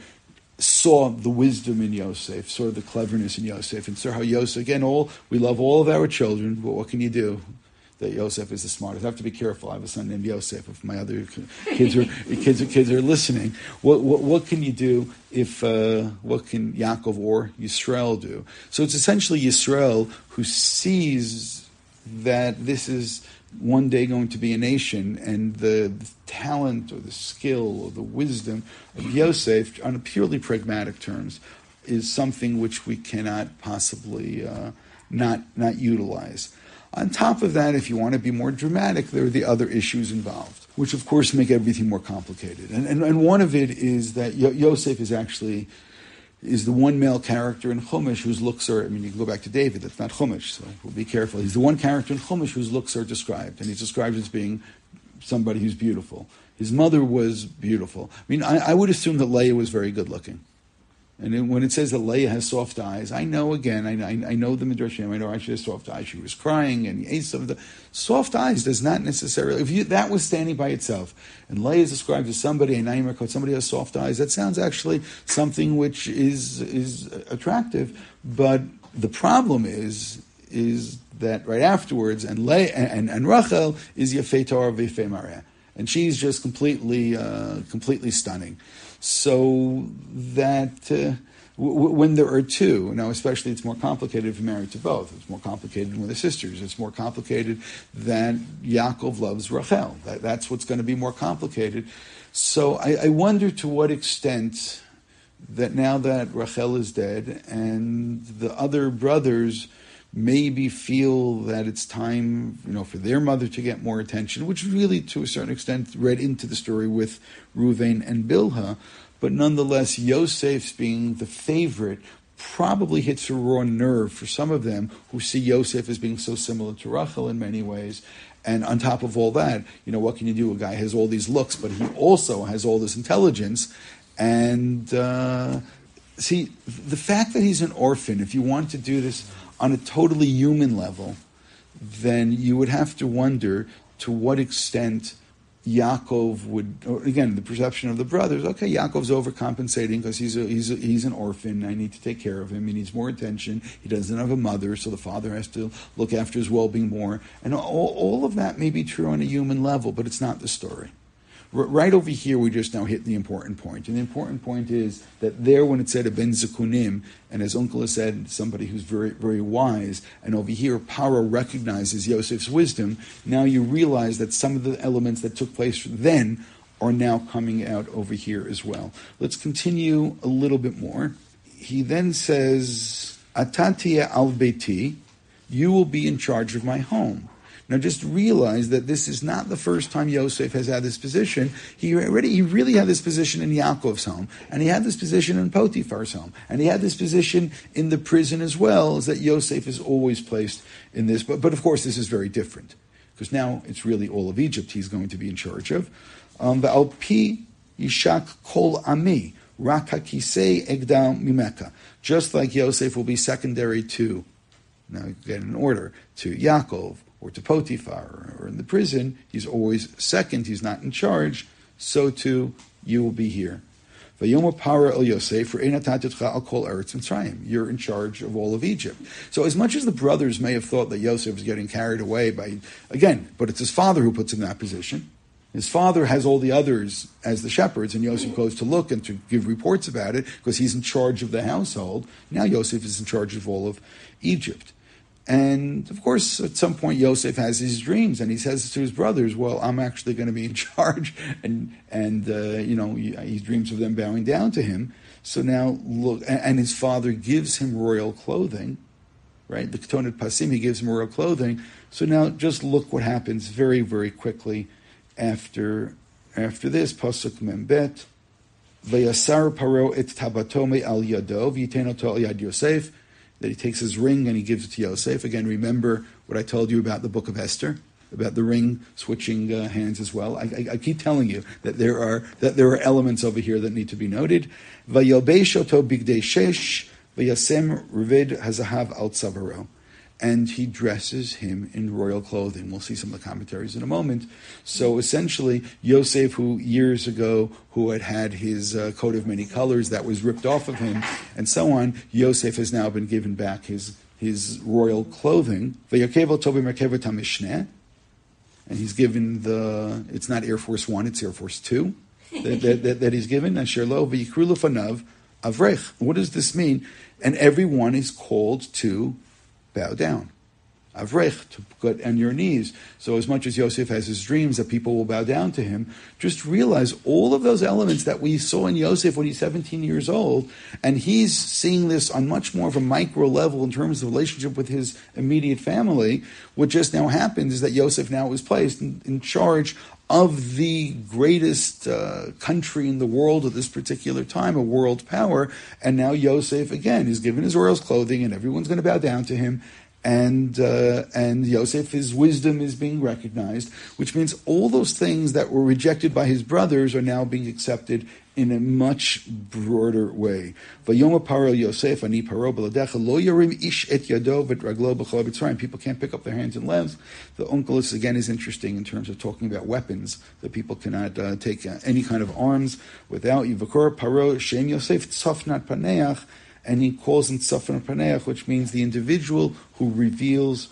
saw the wisdom in Yosef, saw the cleverness in Yosef, and saw how Yosef, again, all we love all of our children, but what can you do? That Yosef is the smartest. I have to be careful. I have a son named Yosef. If my other kids are kids are kids are listening, what what, what can you do? If uh, what can Yaakov or Yisrael do? So it's essentially Yisrael who sees that this is one day going to be a nation, and the, the talent or the skill or the wisdom of Yosef, on a purely pragmatic terms, is something which we cannot possibly uh, not not utilize. On top of that, if you want to be more dramatic, there are the other issues involved, which of course make everything more complicated. And and, and one of it is that Yo- Yosef is actually is the one male character in Chumash whose looks are, I mean, you can go back to David, that's not Chumash, so we'll be careful. He's the one character in Chumash whose looks are described, and he's described as being somebody who's beautiful. His mother was beautiful. I mean, I, I would assume that Leah was very good looking. And then when it says that Leah has soft eyes, I know, again, I, I, I know the Midrashim, I know she has soft eyes. She was crying, and Esav, the soft eyes does not necessarily, if you, that was standing by itself, and Leah is described as somebody, a Naimah, somebody who has soft eyes, that sounds actually something which is is attractive, but the problem is, is that right afterwards, and Le, and, and Rachel is Yafei Torah v'Yafei Mareh. And she's just completely, uh, completely stunning. So that uh, w- when there are two, now especially it's more complicated if you're married to both. It's more complicated with the sisters. It's more complicated that Yaakov loves Rachel. That, that's what's going to be more complicated. So I, I wonder to what extent that now that Rachel is dead and the other brothers maybe feel that it's time, you know, for their mother to get more attention, which really, to a certain extent, read into the story with Reuven and Bilhah. But nonetheless, Yosef's being the favorite probably hits a raw nerve for some of them who see Yosef as being so similar to Rachel in many ways. And on top of all that, you know, what can you do? A guy has all these looks, but he also has all this intelligence. And uh, see, the fact that he's an orphan, if you want to do this on a totally human level, then you would have to wonder to what extent Yaakov would, or again, the perception of the brothers, okay, Yaakov's overcompensating because he's a, he's a, he's an orphan. I need to take care of him. He needs more attention. He doesn't have a mother, so the father has to look after his well-being more. And all, all of that may be true on a human level, but it's not the story. R- right over here, we just now hit the important point. And the important point is that there, when it said a ben zekunim, and as Uncle has said, somebody who's very, very wise, and over here, Paro recognizes Yosef's wisdom, now you realize that some of the elements that took place then are now coming out over here as well. Let's continue a little bit more. He then says, Atatia al beiti, you will be in charge of my home. Now, just realize that this is not the first time Yosef has had this position. He already, he really had this position in Yaakov's home, and he had this position in Potiphar's home, and he had this position in the prison as well, is that Yosef is always placed in this. But, but of course, this is very different, because now it's really all of Egypt he's going to be in charge of. Um, the Alpi Yishak Kol Ami, Rak HaKisei Egdal Mimeka. Just like Yosef will be secondary to, now get in order, to Yaakov, or to Potiphar, or in the prison, he's always second, he's not in charge, so too you will be here. You're in charge of all of Egypt. So as much as the brothers may have thought that Yosef was getting carried away by, again, but it's his father who puts him in that position. His father has all the others as the shepherds, and Yosef goes to look and to give reports about it, because he's in charge of the household. Now Yosef is in charge of all of Egypt. And, of course, at some point, Yosef has his dreams, and he says to his brothers, well, I'm actually going to be in charge. And, and uh, you know, he, he dreams of them bowing down to him. So now, look, and, and his father gives him royal clothing, right? The Ketonet Pasim, he gives him royal clothing. So now, just look what happens very, very quickly after, after this. Pasuk Membet. Vayasar Paro et tabatome al yado, v'yitenoto al yad Yosef. That he takes his ring and he gives it to Yosef. Again, remember what I told you about the book of Esther, about the ring switching uh, hands as well. I, I, I keep telling you that there are that there are elements over here that need to be noted. Vayalbesh oto bigdei shesh, vayasem reved hazahav al tzavaro. And he dresses him in royal clothing. We'll see some of the commentaries in a moment. So essentially, Yosef, who years ago, who had had his uh, coat of many colors that was ripped off of him, and so on, Yosef has now been given back his his royal clothing. And he's given the, it's not Air Force One, it's Air Force Two that, that, that, that he's given. What does this mean? And everyone is called to bow down. Avrech, to get on your knees. So as much as Yosef has his dreams that people will bow down to him, just realize all of those elements that we saw in Yosef when he's seventeen years old, and he's seeing this on much more of a micro level in terms of the relationship with his immediate family. What just now happens is that Yosef now is placed in, in charge of the greatest uh, country in the world at this particular time, a world power, and now Yosef, again, is given his royal's clothing, and everyone's going to bow down to him, and uh, and Yosef, his wisdom is being recognized, which means all those things that were rejected by his brothers are now being accepted in a much broader way. Vayoma paro Yosef ani paro b'ladecha lo yarim ish et yado v'raglo b'chol b'tzrayim. People can't pick up their hands and legs. The Onkelos again is interesting in terms of talking about weapons, that people cannot uh, take uh, any kind of arms without yivakor paro shem Yosef tzafnat paneach, and he calls him tzafnat paneach, which means the individual who reveals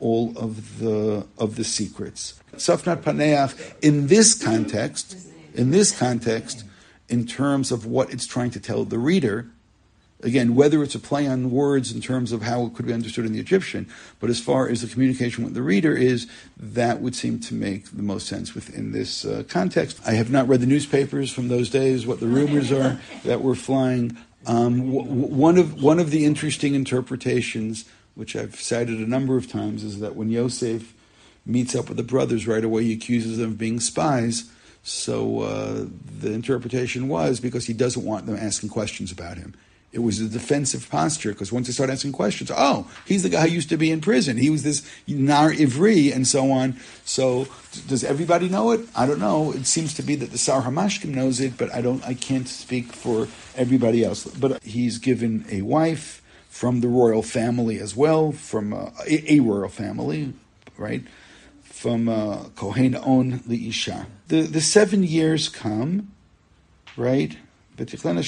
all of the of the secrets. Safnat Paneach, in this context, in this context, in terms of what it's trying to tell the reader, again, whether it's a play on words in terms of how it could be understood in the Egyptian, but as far as the communication with the reader is, that would seem to make the most sense within this uh, context. I have not read the newspapers from those days, what the rumors are that were flying. Um, w- one of one of the interesting interpretations, which I've cited a number of times, is that when Yosef meets up with the brothers, right away he accuses them of being spies. So uh, the interpretation was because he doesn't want them asking questions about him. It was a defensive posture, because once they start asking questions, oh, he's the guy who used to be in prison. He was this Nar Ivri, and so on. So does everybody know it? I don't know. It seems to be that the Sar Hamashkim knows it, but I don't. I can't speak for everybody else. But he's given a wife from the royal family as well, from uh, a, a royal family, right? From uh, Kohen On Liisha. The the seven years come, right? The,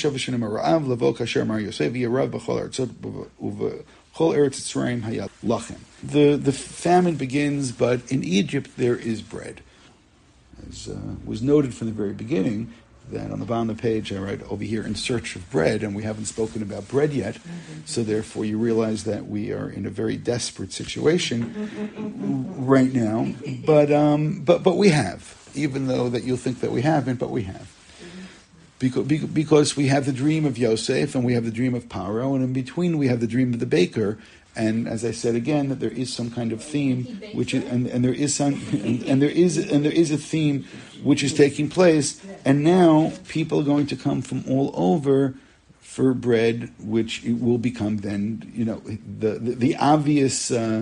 the famine begins, but in Egypt there is bread. As uh, was noted from the very beginning, that on the bottom of the page I write over here, in search of bread, and we haven't spoken about bread yet, mm-hmm. So therefore you realize that we are in a very desperate situation right now. But um, but but we have, even though that you'll think that we haven't, but we have. Because, because we have the dream of Yosef and we have the dream of Paro, and in between we have the dream of the baker. And as I said again, that there is some kind of theme, which is, and, and there is some, and, and there is, and there is a theme which is taking place. And now people are going to come from all over for bread, which it will become then, you know, the the, the obvious. Uh,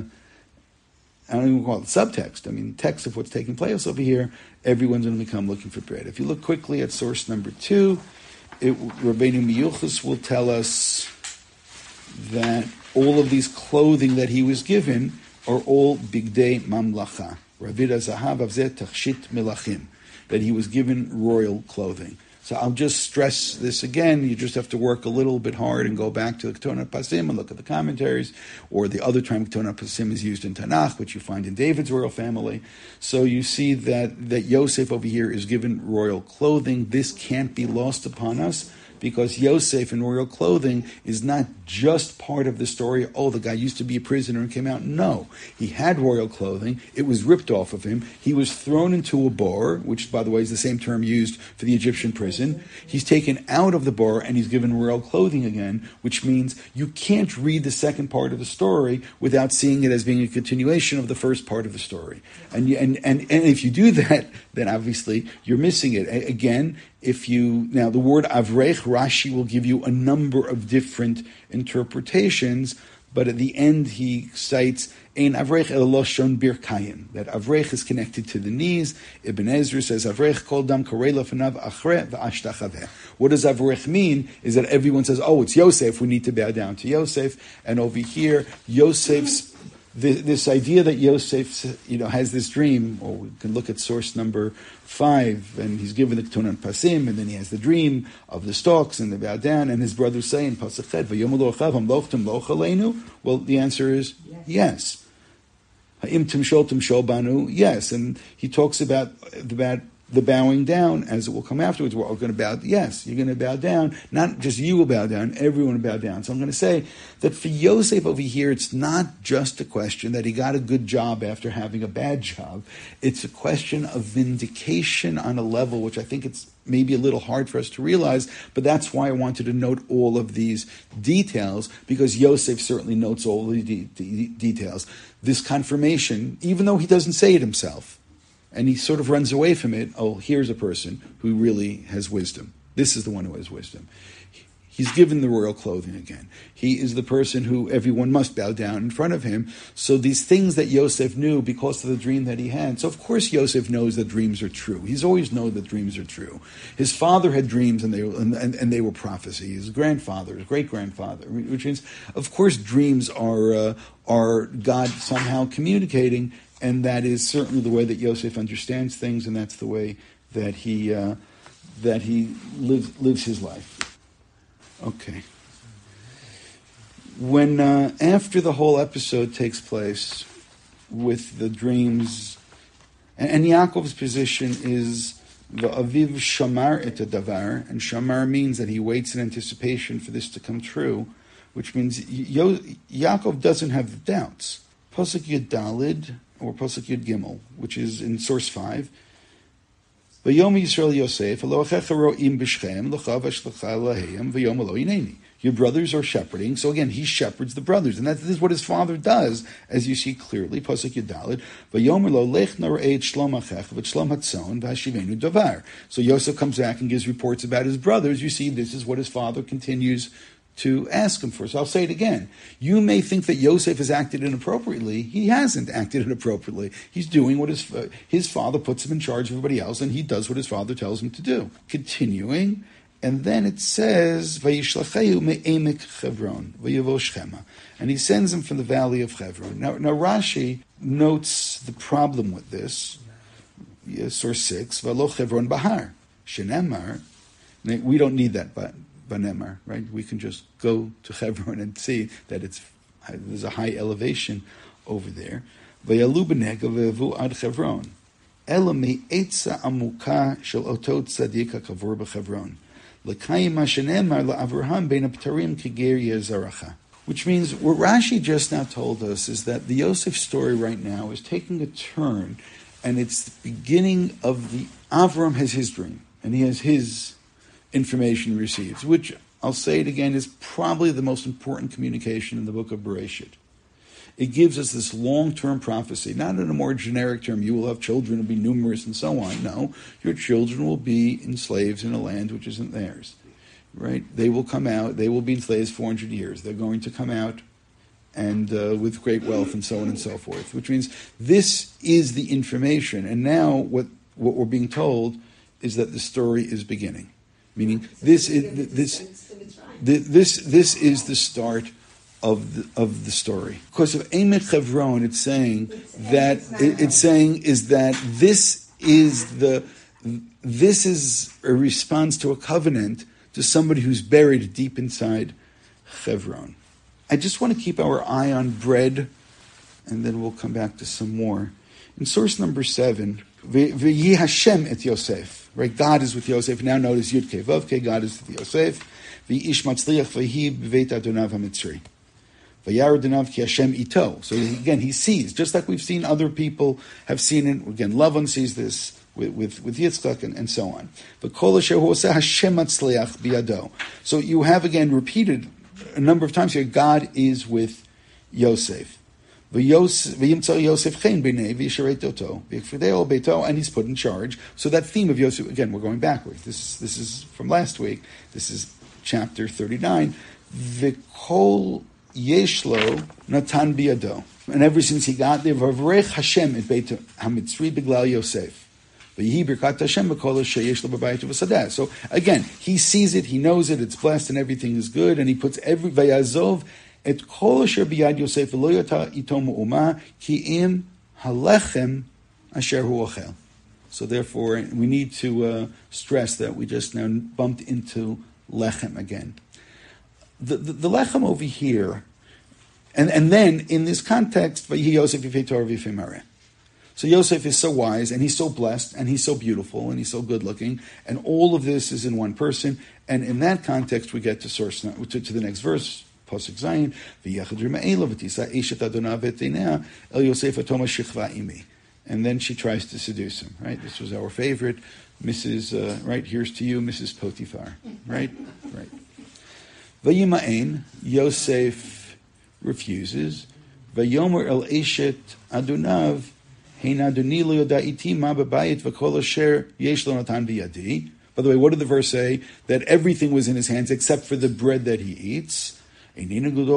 I don't even call it subtext. I mean, text of what's taking place over here. Everyone's going to become looking for bread. If you look quickly at source number two, it, Rabbeinu Miyuchas will tell us that all of these clothing that he was given are all bigdei mamlacha. Ravida zahav avzeh tachshit milachim. That he was given royal clothing. So I'll just stress this again. You just have to work a little bit hard and go back to the Ketonat Pasim and look at the commentaries, or the other time Ketonat Pasim is used in Tanakh, which you find in David's royal family. So you see that, that Yosef over here is given royal clothing. This can't be lost upon us, because Yosef in royal clothing is not just part of the story, oh, the guy used to be a prisoner and came out. No. He had royal clothing. It was ripped off of him. He was thrown into a bar, which, by the way, is the same term used for the Egyptian prison. He's taken out of the bar and he's given royal clothing again, which means you can't read the second part of the story without seeing it as being a continuation of the first part of the story. And, you, and, and, and if you do that, then obviously you're missing it. A- again, if you, now the word avrech, Rashi will give you a number of different interpretations, but at the end he cites ein avrech el loshon birkayim, that avrech is connected to the knees. Ibn Ezra says avrech kol dam korei lefanav achre v'ashtachaveh. What does avrech mean? Is that everyone says, oh, it's Yosef, we need to bow down to Yosef. And over here, Yosef's this idea that Yosef, you know, has this dream, or we can look at source number five, and he's given the Ketonat Pasim, and then he has the dream of the stalks, and they bow down, and his brothers say in Pasuk Chet, "V'yomelu achav hamlochtem loch aleinu." Well, the answer is yes. Ha'im timshol timshol banu, yes, and he talks about about the bowing down, as it will come afterwards. We're all going to bow. Yes, you're going to bow down. Not just you will bow down, everyone will bow down. So I'm going to say that for Yosef over here, it's not just a question that he got a good job after having a bad job. It's a question of vindication on a level which I think it's maybe a little hard for us to realize, but that's why I wanted to note all of these details, because Yosef certainly notes all the de- de- details. This confirmation, even though he doesn't say it himself, and he sort of runs away from it. Oh, here's a person who really has wisdom. This is the one who has wisdom. He's given the royal clothing again. He is the person who everyone must bow down in front of him. So these things that Yosef knew because of the dream that he had. So of course Yosef knows that dreams are true. He's always known that dreams are true. His father had dreams and they, and, and, and they were prophecy. His grandfather, his great-grandfather, which means, of course, dreams are uh, are God somehow communicating. And that is certainly the way that Yosef understands things, and that's the way that he uh, that he lives lives his life. Okay. When uh, after the whole episode takes place, with the dreams. And, and Yaakov's position is the aviv shamar et davar, and shamar means that he waits in anticipation for this to come true, which means Yo- Yaakov doesn't have doubts. Pasuk Yud Dalid or Pasuk Yud Gimel, which is in source five. V'yom Yisrael Yosef, Elohecha ro'im b'Shechem, l'chav hashlecha lahem, v'yom elo hineni. Your brothers are shepherding. So again, he shepherds the brothers. And that is what his father does, as you see clearly. Pasuk Yudalid. V'yomer lo lech nar'ei et shlom achech v'shlom hatzon v'hashivenu davar. So Yosef comes back and gives reports about his brothers. You see, this is what his father continues to ask him for. So I'll say it again. You may think that Yosef has acted inappropriately. He hasn't acted inappropriately. He's doing what his, uh, his father puts him in charge of everybody else, and he does what his father tells him to do. Continuing, and then it says, Vayishlacheu me'emek Chevron, v'yavo Shechema. And he sends him from the valley of Chevron. Now, now Rashi notes the problem with this. Yeah, source six, V'lo Chevron bahar, shenemar. We don't need that, but Banemar, right? We can just go to Hebron and see that it's there's a high elevation over there. Vayalu b'negel ve'avu ad Hebron. Ela me'etza amuka shel otot tzadik hakavur b'Chevron. L'kayim ha'shenemar la'avraham bein ha'ptarim kiger yezaracha. Which means what Rashi just now told us is that the Yosef story right now is taking a turn, and it's the beginning of the Avram has his dream, and he has his information he receives, which, I'll say it again, is probably the most important communication in the book of Bereshit. It gives us this long-term prophecy, not in a more generic term, you will have children and be numerous and so on. No, your children will be enslaved in a land which isn't theirs, right? They will come out, they will be enslaved four hundred years. They're going to come out and uh, with great wealth and so on and so forth, which means this is the information. And now what, what we're being told is that the story is beginning. Meaning, this is this this this is the start of the, of the story. Because of Emek Chevron, it's saying that it, it's saying is that this is the this is a response to a covenant to somebody who's buried deep inside Chevron. I just want to keep our eye on bread, and then we'll come back to some more. In source number seven, V'yi Hashem et Yosef. Right, God is with Yosef. Now notice Yud Kei Vav Kei, God is with Yosef. V'ish matzliach v'hi b'veit Adonav HaMitzri. V'yar Adonav ki Hashem ito. So again, he sees, just like we've seen other people have seen it. Again, Lavan sees this with, with, with Yitzchak and, and so on. V'kol asher hu oseh Hashem matzliach biyado. So you have again repeated a number of times here, God is with Yosef. And he's put in charge. So that theme of Yosef, again, we're going backwards. This, this is from last week. This is chapter thirty-nine. V'kol yeshlo natan biyado. And ever since he got there, v'avrech Hashem et beit hamitzri b'glal Yosef. So again, he sees it, he knows it, it's blessed, and everything is good, and he puts every vayazov et kol asher biyad Yosef lo yata ito mu'uma ki im halechem asher hu ochel. So therefore, we need to uh, stress that we just now bumped into lechem again. The, the, the lechem over here, and, and then in this context, Vayihi Yosef yifei Torah v'yifei mareh. So Yosef is so wise, and he's so blessed, and he's so beautiful, and he's so good-looking, and all of this is in one person. And in that context, we get to source to, to the next verse, Pasuk Zayin, v'yachad rima'ela v'tisa eshet Adonai v'teinea el Yosef atoma shichva imi. And then she tries to seduce him, right? This was our favorite, Missus Uh, right, here's to you, Missus Potiphar, right? Right. V'yima'en, Yosef refuses. V'yomer el eshet Adonav, hein Adoni lo yoda'iti ma b'bayit v'kol asher yesh lo natan b'yadi. By the way, what did the verse say? That everything was in his hands except for the bread that he eats. It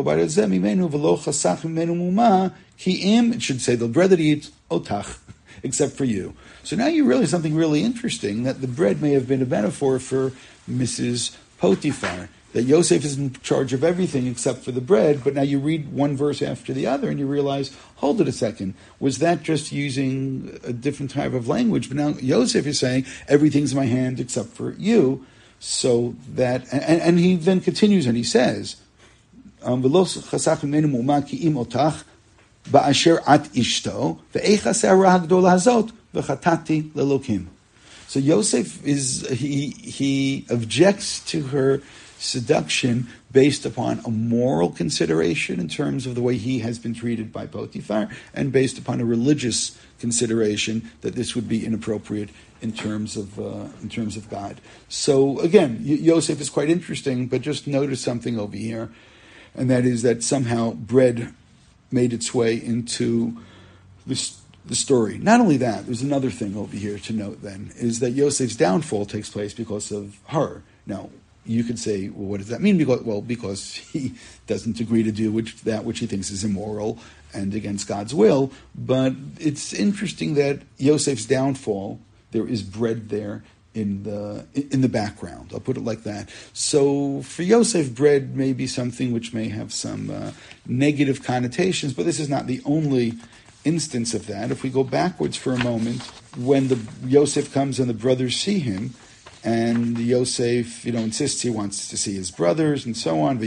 should say the bread that he eats, otach, except for you. So now you realize something really interesting, that the bread may have been a metaphor for Missus Potiphar, that Yosef is in charge of everything except for the bread, but now you read one verse after the other and you realize, hold it a second, was that just using a different type of language? But now Yosef is saying, everything's in my hand except for you, so that, and, and he then continues and he says, Um, ba'asher at ishto ve'echa se'ara hagdola hazot v'chatati lelokim. So Yosef is he he objects to her seduction based upon a moral consideration in terms of the way he has been treated by Potiphar, and based upon a religious consideration that this would be inappropriate in terms of uh, in terms of God. So again, y- Yosef is quite interesting, but just notice something over here, and that is that somehow bread made its way into this. The story. Not only that, there's another thing over here to note then, is that Yosef's downfall takes place because of her. Now, you could say, well, what does that mean? Because, well, because he doesn't agree to do which, that which he thinks is immoral and against God's will. But it's interesting that Yosef's downfall, there is bread there in the in the background. I'll put it like that. So for Yosef, bread may be something which may have some uh, negative connotations, but this is not the only instance of that. If we go backwards for a moment, when the Yosef comes and the brothers see him, and Yosef, you know, insists he wants to see his brothers and so on.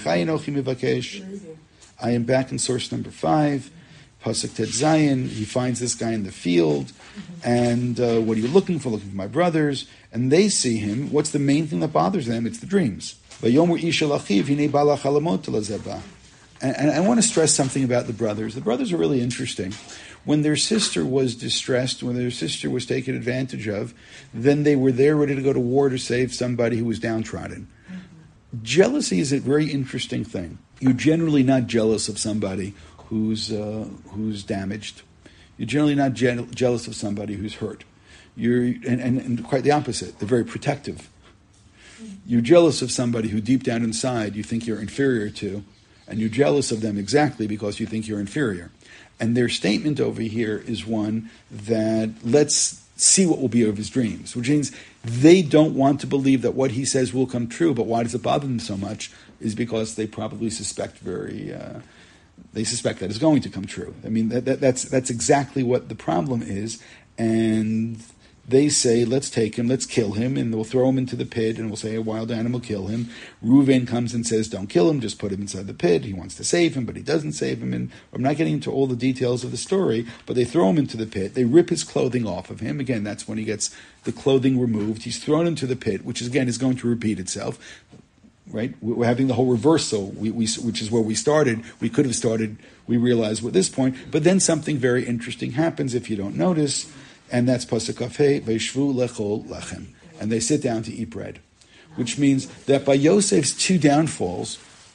I am back in source number five, Pasuk Tet Zayin. He finds this guy in the field, and uh, what are you looking for? Looking for my brothers. And they see him. What's the main thing that bothers them? It's the dreams. And, and I want to stress something about the brothers. The brothers are really interesting. When their sister was distressed, when their sister was taken advantage of, then they were there ready to go to war to save somebody who was downtrodden. Mm-hmm. Jealousy is a very interesting thing. You're generally not jealous of somebody who's uh, who's damaged. You're generally not je- jealous of somebody who's hurt. You're and, and, and quite the opposite. They're very protective. Mm-hmm. You're jealous of somebody who deep down inside you think you're inferior to, and you're jealous of them exactly because you think you're inferior. And their statement over here is one that let's see what will be of his dreams, which means they don't want to believe that what he says will come true. But why does it bother them so much is because they probably suspect very, uh, they suspect that it's going to come true. I mean, that, that, that's that's exactly what the problem is. And they say, let's take him, let's kill him, and we'll throw him into the pit, and we'll say a wild animal kill him. Reuven comes and says, don't kill him, just put him inside the pit. He wants to save him, but he doesn't save him. And I'm not getting into all the details of the story, but they throw him into the pit. They rip his clothing off of him. Again, that's when he gets the clothing removed. He's thrown into the pit, which, is, again, is going to repeat itself. Right? We're having the whole reversal, we, we, which is where we started. We could have started, we realized, at this point. But then something very interesting happens, if you don't notice. And that's Pasuk Kafei, Veishvu lechol lechem. And they sit down to eat bread. Which means that by Yosef's two downfalls,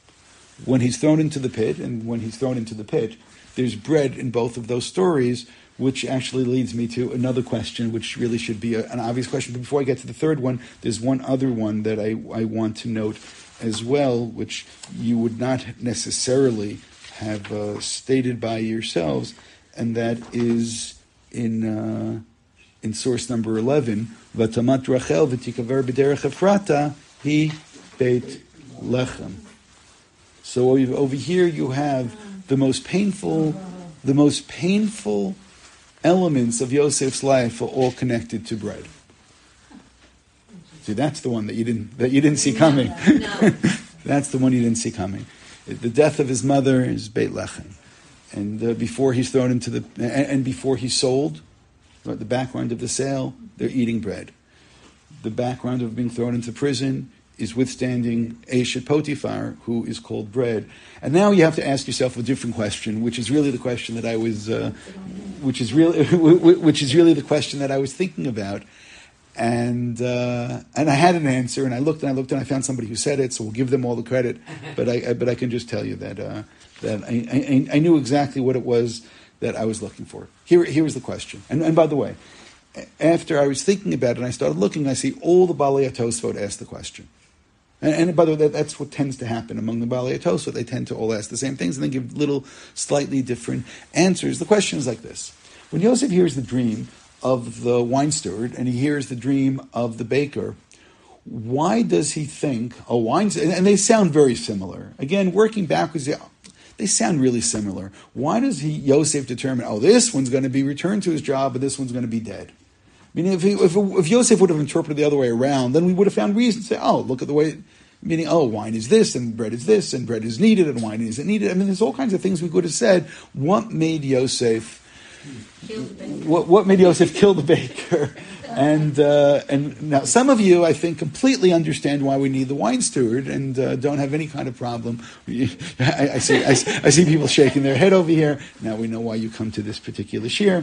when he's thrown into the pit and when he's thrown into the pit, there's bread in both of those stories, which actually leads me to another question, which really should be a, an obvious question. But before I get to the third one, there's one other one that I, I want to note as well, which you would not necessarily have uh, stated by yourselves, and that is in uh, in source number eleven, Vatamat Rachel v'tikaver b'derech Ephrata hi beit lechem. So over here you have the most painful, the most painful elements of Yosef's life are all connected to bread. See, that's the one that you didn't that you didn't see coming. No, no. That's the one you didn't see coming. The death of his mother is beit lechem. And uh, before he's thrown into the, and, and before he's sold, right, the background of the sale, they're eating bread. The background of being thrown into prison is withstanding Eshet Potiphar, who is called bread. And now you have to ask yourself a different question, which is really the question that I was, uh, which is really, which is really the question that I was thinking about. And uh, and I had an answer, and I looked and I looked and I found somebody who said it, so we'll give them all the credit. But I, I but I can just tell you that. Uh, that I, I, I knew exactly what it was that I was looking for. Here, here was the question. And, and by the way, after I was thinking about it and I started looking, I see all the Balei HaTosfot ask the question. And, and by the way, that, that's what tends to happen among the Balei HaTosfot. They tend to all ask the same things and then give little, slightly different answers. The question is like this. When Yosef hears the dream of the wine steward and he hears the dream of the baker, why does he think a wine... And they sound very similar. Again, working backwards... They sound really similar. Why does he, Yosef determine, oh, this one's going to be returned to his job, but this one's going to be dead? I mean, if, he, if if Yosef would have interpreted the other way around, then we would have found reason to say, oh, look at the way, meaning, oh, wine is this, and bread is this, and bread is needed, and wine isn't needed. I mean, there's all kinds of things we could have said. What made Yosef... What, what made Yosef kill the baker? And uh, and now some of you, I think, completely understand why we need the wine steward and uh, don't have any kind of problem. I, I see I, I see people shaking their head over here. Now we know why you come to this particular shir.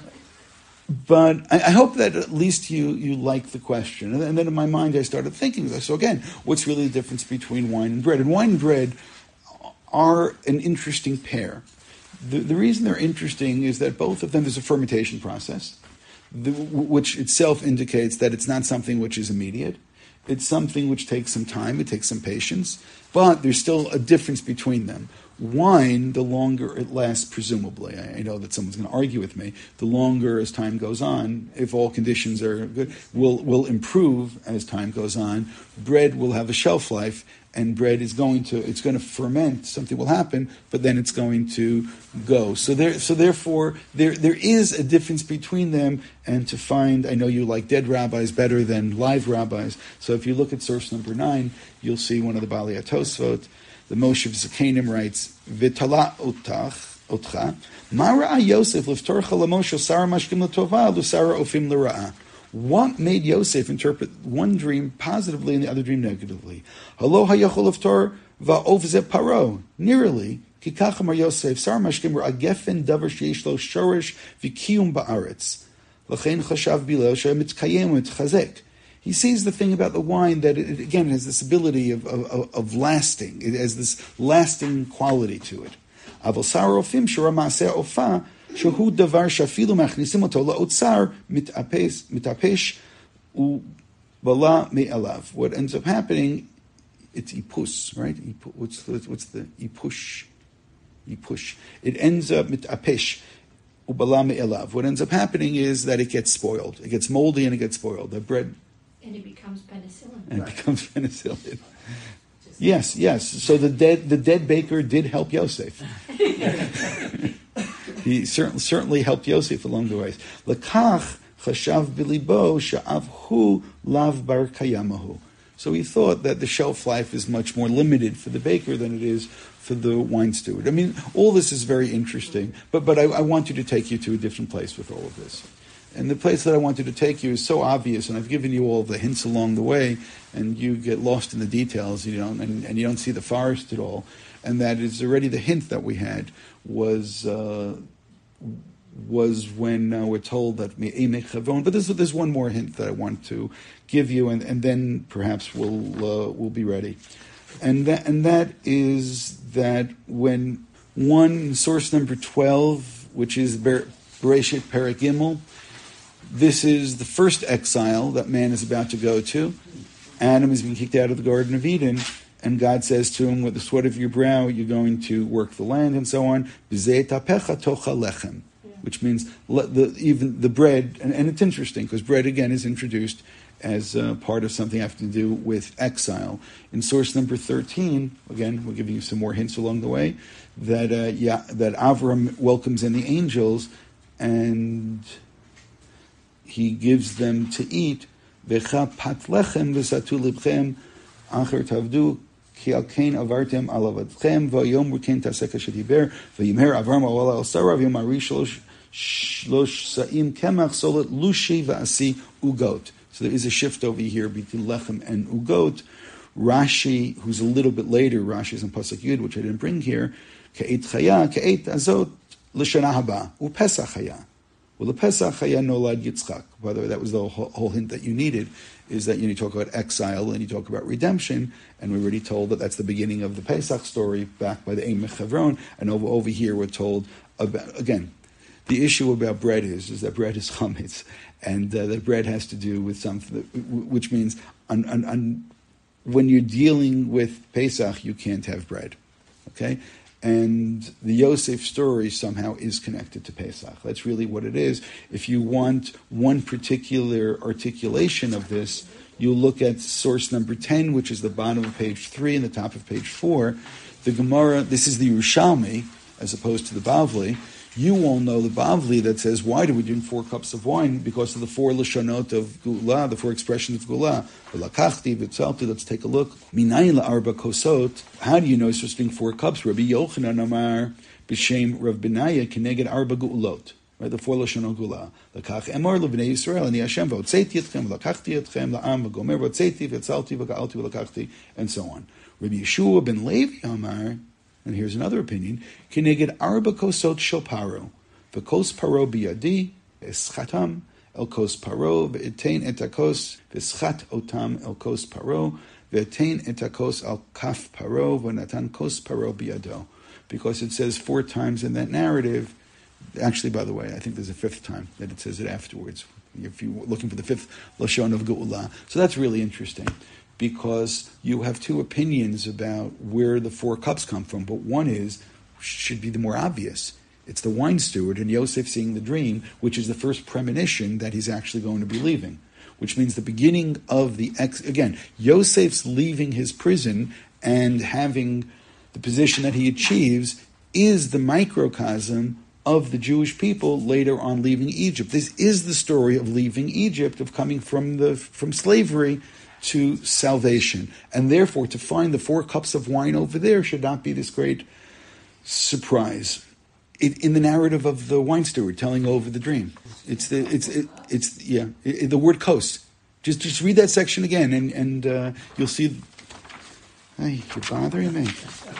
But I, I hope that at least you, you like the question. And then in my mind I started thinking, so again, what's really the difference between wine and bread? And wine and bread are an interesting pair. The, the reason they're interesting is that both of them, there's a fermentation process, the, which itself indicates that it's not something which is immediate. It's something which takes some time, it takes some patience, but there's still a difference between them. Wine, the longer it lasts, presumably, I, I know that someone's going to argue with me, the longer as time goes on, if all conditions are good, will will improve as time goes on. Bread will have a shelf life, and bread is going to, it's going to ferment, something will happen, but then it's going to go. So there, so therefore, there there is a difference between them, and to find, I know you like dead rabbis better than live rabbis, so if you look at source number nine, you'll see one of the Bali Atosfot. The Moshe of Zakanim writes, V'tala otach, otcha, ma ra'a Yosef liftorcha l'Moshe sara mashkim l'tova l'sara ofim l'ra'a. What made Yosef interpret one dream positively and the other dream negatively? Halo hayachol liftor va'ov ze paro. Nearly, ki kach amar Yosef, sara mashkim ra'a gefen davar sheyesh lo shorish v'kiyum ba'aretz. L'chein chashav bilo she'mitkayem u'mitchazek. He sees the thing about the wine that, it, again, has this ability of, of, of lasting. It has this lasting quality to it. Aval sar ofim shura ma'aseh ofa shehu davar shafilu machnisim oto la'otzar mitapesh u'bala me'alav. What ends up happening, it's ipus, right? What's the, what's the ipush? Ipush. It ends up mitapesh u'bala me'alav. What ends up happening is that it gets spoiled. It gets moldy and it gets spoiled. The bread... And it becomes penicillin. And it becomes penicillin. Yes, yes. So the dead, the dead baker did help Yosef. He certainly certainly helped Yosef along the way. Lekach chashav bilibo sha'avhu lav bar kayamahu. So he thought that the shelf life is much more limited for the baker than it is for the wine steward. I mean, all this is very interesting, but but I, I want you to take you to a different place with all of this. And the place that I wanted to take you is so obvious, and I've given you all the hints along the way, and you get lost in the details, you don't, and, and you don't see the forest at all. And that is already the hint that we had was uh, was when uh, we're told that Me'emek Chavon. But there's there's one more hint that I want to give you, and, and then perhaps we'll uh, we'll be ready. And that and that is that when one source number twelve, which is Ber- Bereshit Perek Gimel. This is the first exile that man is about to go to. Adam is being kicked out of the Garden of Eden, and God says to him, with the sweat of your brow, you're going to work the land, and so on. Which means the, even the bread, and, and it's interesting, because bread, again, is introduced as uh, part of something having to do with exile. In source number thirteen, again, we're giving you some more hints along the way, that, uh, yeah, that Avram welcomes in the angels, and... he gives them to eat. Vecha pat lechem v'satu libchem acher tavdu ki al kein avartem alavadchem v'yom ruken tasek shetiber v'yimher avram awala al sarah v'yom ari shlosh shlosh sa'im kemach solet lushi v'asi ugot. So there is a shift over here between lechem and ugot. Rashi, who's a little bit later, Rashi is in Pasuk Yud, which I didn't bring here, ke'et chaya, ke'et azot l'shana haba, u'pesach chaya. Well, the Pesach Chaya Nolad Yitzchak. By the way, that was the whole, whole hint that you needed, is that you, know, you talk about exile and you talk about redemption, and we're already told that that's the beginning of the Pesach story, back by the Eimech Chevron, and over, over here we're told about, again, the issue about bread is, is that bread is chametz, and uh, that bread has to do with something, that, which means on, on, on, when you're dealing with Pesach, you can't have bread, okay? And the Yosef story somehow is connected to Pesach. That's really what it is. If you want one particular articulation of this, you look at source number ten, which is the bottom of page three and the top of page four. The Gemara, this is the Yerushalmi, as opposed to the Bavli. You all know the Bavli that says, why do we drink four cups of wine? Because of the four lashonot of Gula, the four expressions of Gula. V'lakachti, v'tzalti, let's take a look. Minayin la'arba kosot. How do you know you're supposed to drink four cups? Rabbi Yochanan Amar, b'shem Rav Benaya, keneged arba gu'ulot. Right, the four lashonot Gula. Lakach emor l'bnei Yisrael, ani Hashem, v'otzeti etchem, v'lakachti etchem, la'am, v'gomer, v'otzeti, v'tzalti, v'ga'alti, v'lakachti, and so on. Rabbi Yeshua ben Levi Amar, and here's another opinion, Kineged arba kosot shel paro, v'kos paro biyadi, eschatam el kos paro, v'etein et hakos, v'eschat otam el kos paro, v'etein et hakos al kaf paro, v'natan kos paro biyado. Because it says four times in that narrative, actually, by the way, I think there's a fifth time that it says it afterwards, if you're looking for the fifth Lashon of Geula. So that's really interesting, because you have two opinions about where the four cups come from. But one is, should be the more obvious. It's the wine steward and Yosef seeing the dream, which is the first premonition that he's actually going to be leaving. Which means the beginning of the, ex- again, Yosef's leaving his prison and having the position that he achieves is the microcosm of the Jewish people later on leaving Egypt. This is the story of leaving Egypt, of coming from the from slavery to salvation. And therefore, to find the four cups of wine over there should not be this great surprise. It, in the narrative of the wine steward telling over the dream, it's the it's it, it's yeah it, the word "kos." Just just read that section again, and and uh, you'll see. Hey, you're bothering me.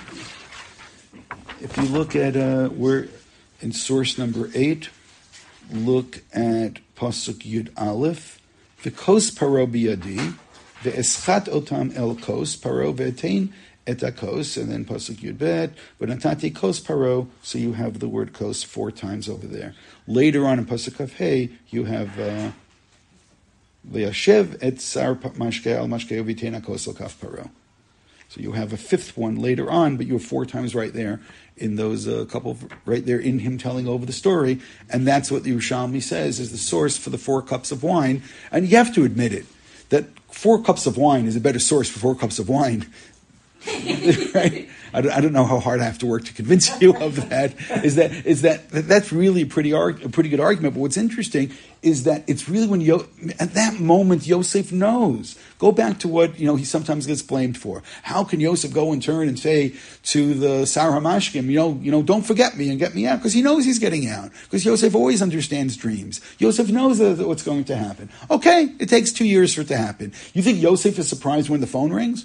If you look at uh, we're in source number eight, look at pasuk Yud Aleph, v'kos paro biyadi. Ve'eschat otam el kos paro ve'etein et hakos, and then pasuk Yud Bet, v'natati kos paro, so you have the word kos four times over there. Later on in pasuk Kaf Hey, you have ve'yashev et sar mashke al mashke ve'etein hakos el kaf paro. So you have a fifth one later on, but you have four times right there in those uh, couple, of, right there in him telling over the story, and that's what the Yerushalmi says is the source for the four cups of wine, and you have to admit it, that four cups of wine is a better source for four cups of wine. Right? I don't, I don't know how hard I have to work to convince you of that. Is that is that that's really a pretty arg, a pretty good argument? But what's interesting is that it's really when Yo, at that moment Yosef knows. Go back to what you know he sometimes gets blamed for. How can Yosef go and turn and say to the Sar Hamashkim, you know, you know, don't forget me and get me out? Because he knows he's getting out. Because Yosef always understands dreams. Yosef knows that, that what's going to happen. Okay, it takes two years for it to happen. You think Yosef is surprised when the phone rings?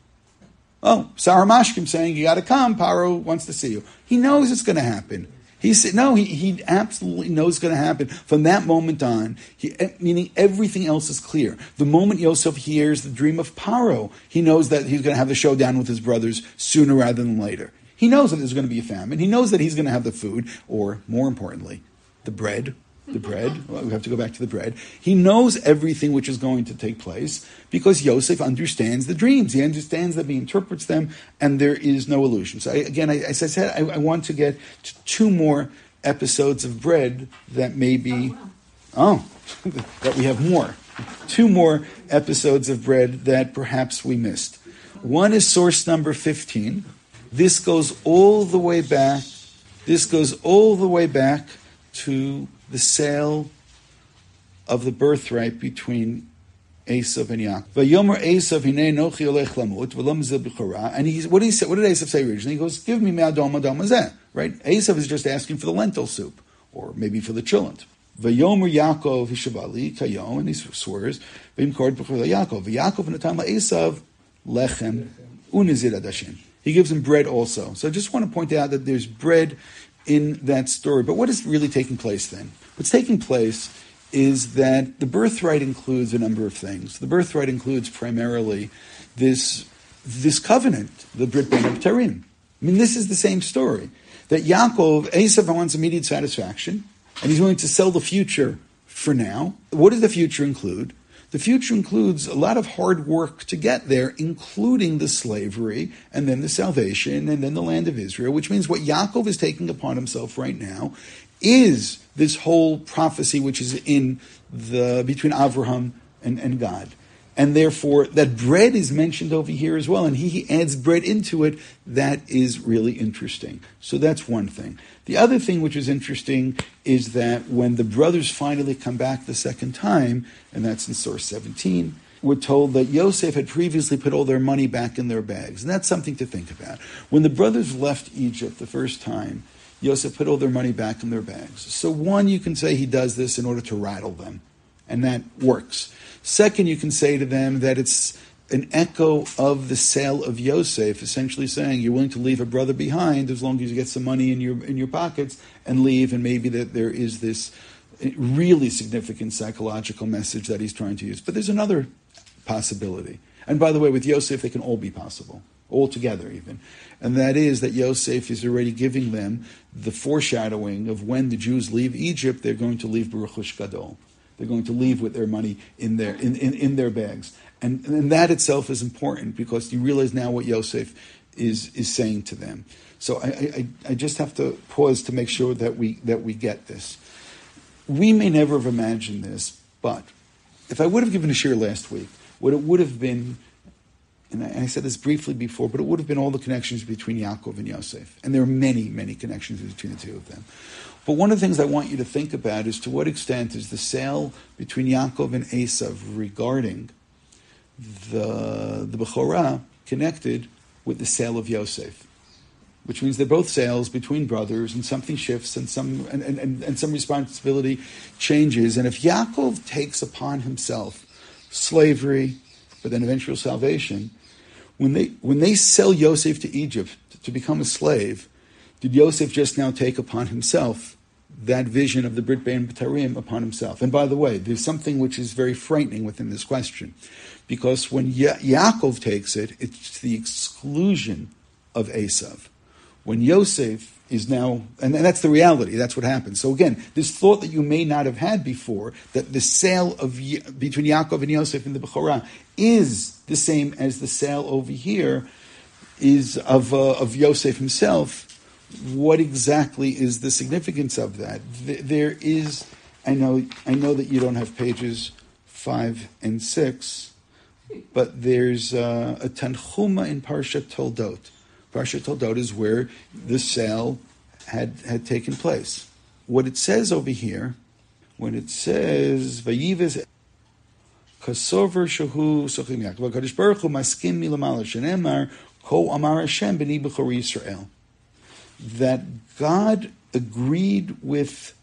Oh, Sarah Mashkim saying, you got to come, Paro wants to see you. He knows it's going to happen. He said, no, he, he absolutely knows it's going to happen. From that moment on, he, meaning everything else is clear. The moment Yosef hears the dream of Paro, he knows that he's going to have the showdown with his brothers sooner rather than later. He knows that there's going to be a famine. He knows that he's going to have the food, or more importantly, the bread. The bread, well, we have to go back to the bread. He knows everything which is going to take place because Yosef understands the dreams. He understands them, he interprets them, and there is no illusion. So I, again, I, as I said, I, I want to get to two more episodes of bread that may be, oh, oh that we have more. Two more episodes of bread that perhaps we missed. One is source number fifteen. This goes all the way back. This goes all the way back to the sale of the birthright between Esav and Yaakov. Vayomer Esav hinei nochi olech lamut v'lo mizeh b'chora. And he, what did he say? What did Esav say originally? He goes, "Give me me'adom adom hazeh." Right? Esav is just asking for the lentil soup, or maybe for the chulent. Vayomer Yaakov hishavali kayom, and he swears, v'imkord b'chora Yaakov. V'Yaakov natan la'Esav lechem unizir adashim. He gives him bread also. So I just want to point out that there's bread in that story. But what is really taking place then? What's taking place is that the birthright includes a number of things. The birthright includes primarily this, this covenant, the Brit Ben Abtarim. I mean, this is the same story. That Yaakov, Esav wants immediate satisfaction, and he's willing to sell the future for now. What does the future include? The future includes a lot of hard work to get there, including the slavery, and then the salvation, and then the land of Israel, which means what Yaakov is taking upon himself right now is this whole prophecy which is in the between Avraham and, and God. And therefore, that bread is mentioned over here as well, and he, he adds bread into it. That is really interesting. So that's one thing. The other thing which is interesting is that when the brothers finally come back the second time, and that's in source seventeen, we're told that Yosef had previously put all their money back in their bags. And that's something to think about. When the brothers left Egypt the first time, Yosef put all their money back in their bags. So one, you can say he does this in order to rattle them, and that works. Second, you can say to them that it's an echo of the sale of Yosef, essentially saying you're willing to leave a brother behind as long as you get some money in your in your pockets and leave, and maybe that there is this really significant psychological message that he's trying to use. But there's another possibility. And by the way, with Yosef, they can all be possible, all together even. And that is that Yosef is already giving them the foreshadowing of when the Jews leave Egypt, they're going to leave Baruch Gadol. They're going to leave with their money in their in, in, in their bags. And, and that itself is important because you realize now what Yosef is is saying to them. So I, I, I just have to pause to make sure that we that we get this. We may never have imagined this, but if I would have given a share last week, what it would have been, and I, and I said this briefly before, but it would have been all the connections between Yaakov and Yosef. And there are many, many connections between the two of them. But one of the things I want you to think about is to what extent is the sale between Yaakov and Esav regarding the, the Bechorah connected with the sale of Yosef, which means they're both sales between brothers, and something shifts and some and, and, and some responsibility changes. And if Yaakov takes upon himself slavery, but then eventual salvation, when they when they sell Yosef to Egypt to become a slave, did Yosef just now take upon himself that vision of the Brit Bein B'tarim upon himself? And by the way, there's something which is very frightening within this question, because when ya- Yaakov takes it, it's to the exclusion of Esav. When Yosef is now, and that's the reality, that's what happens. So again, this thought that you may not have had before, that the sale of between Yaakov and Yosef in the Bechorah is the same as the sale over here is of uh, of Yosef himself. What exactly is the significance of that? There is, I know, I know that you don't have pages five and six, but there's uh, a Tanchuma in Parshat Toldot. Parshat Toldot is where the sale had had taken place. What it says over here, when it says Vayives Kasover Shahu Sochim Yaakov Hakadosh Baruch Hu Maskim Milamala Shenemar Ko Amar Hashem B'ni B'chori Yisrael, that God agreed with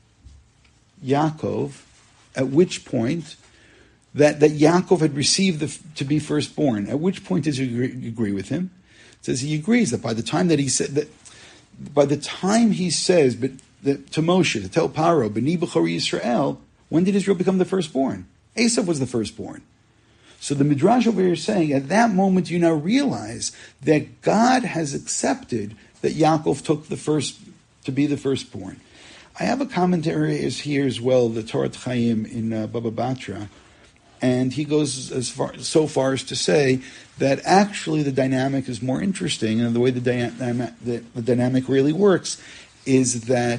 Yaakov, at which point that, that Yaakov had received the, to be firstborn. At which point does he agree, agree with him? It says he agrees that by the time that he said that, by the time he says, but that, to Moshe to tell Paro, B'ni B'chori Yisrael, when did Israel become the firstborn? Esav was the firstborn. So the Midrash over here is saying, at that moment you now realize that God has accepted that Yaakov took the first to be the firstborn. I have a commentary is here as well, the Torah Chaim in uh, Baba Batra, and he goes as far so far as to say that actually the dynamic is more interesting, and the way the, dyna- the, the dynamic really works is that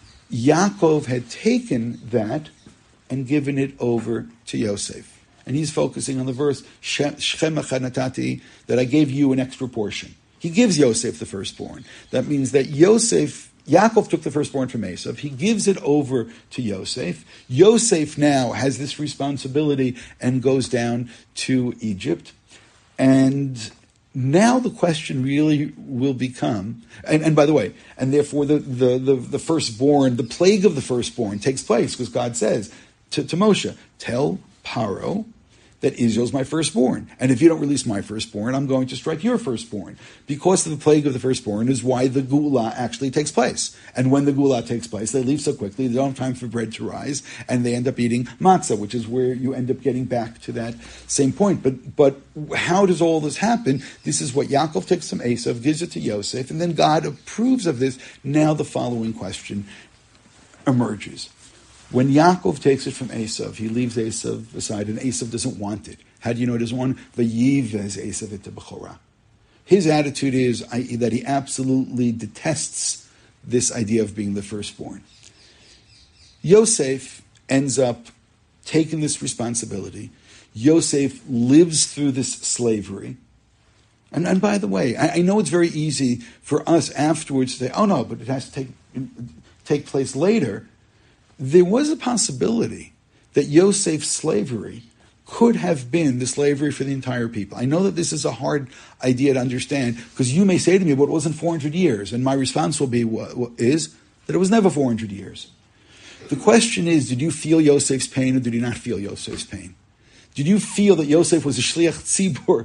Yaakov had taken that and given it over to Yosef. And he's focusing on the verse, Shechem echad natati, that I gave you an extra portion. He gives Yosef the firstborn. That means that Yosef, Yaakov took the firstborn from Esav. He gives it over to Yosef. Yosef now has this responsibility and goes down to Egypt. And now the question really will become, and, and by the way, and therefore the, the, the, the firstborn, the plague of the firstborn takes place because God says to, to Moshe, tell Paro that Israel's my firstborn. And if you don't release my firstborn, I'm going to strike your firstborn. Because of the plague of the firstborn is why the Gula actually takes place. And when the Gula takes place, they leave so quickly, they don't have time for bread to rise, and they end up eating matzah, which is where you end up getting back to that same point. But but how does all this happen? This is what Yaakov takes from Esav, gives it to Yosef, and then God approves of this. Now the following question emerges. When Yaakov takes it from Esav, he leaves Esav aside, and Esav doesn't want it. How do you know he doesn't want it? Vayivez Esav et b'chorah. His attitude is that he absolutely detests this idea of being the firstborn. Yosef ends up taking this responsibility. Yosef lives through this slavery. And, and by the way, I, I know it's very easy for us afterwards to say, oh no, but it has to take, take place later. There was a possibility that Yosef's slavery could have been the slavery for the entire people. I know that this is a hard idea to understand, because you may say to me, well, it wasn't four hundred years. And my response will be, what, what is that it was never four hundred years. The question is, did you feel Yosef's pain or did you not feel Yosef's pain? Did you feel that Yosef was a shliach tzibur,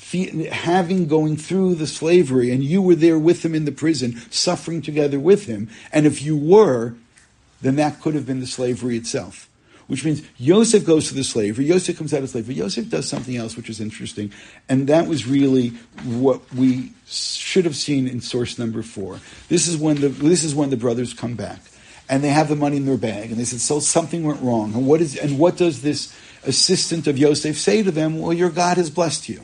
having going through the slavery, and you were there with him in the prison, suffering together with him? And if you were, then that could have been the slavery itself. Which means Yosef goes to the slavery, Yosef comes out of slavery, Yosef does something else which is interesting, and that was really what we should have seen in source number four. This is when the this is when the brothers come back, and they have the money in their bag, and they said, so something went wrong. And what is and what does this assistant of Yosef say to them? Well, your God has blessed you.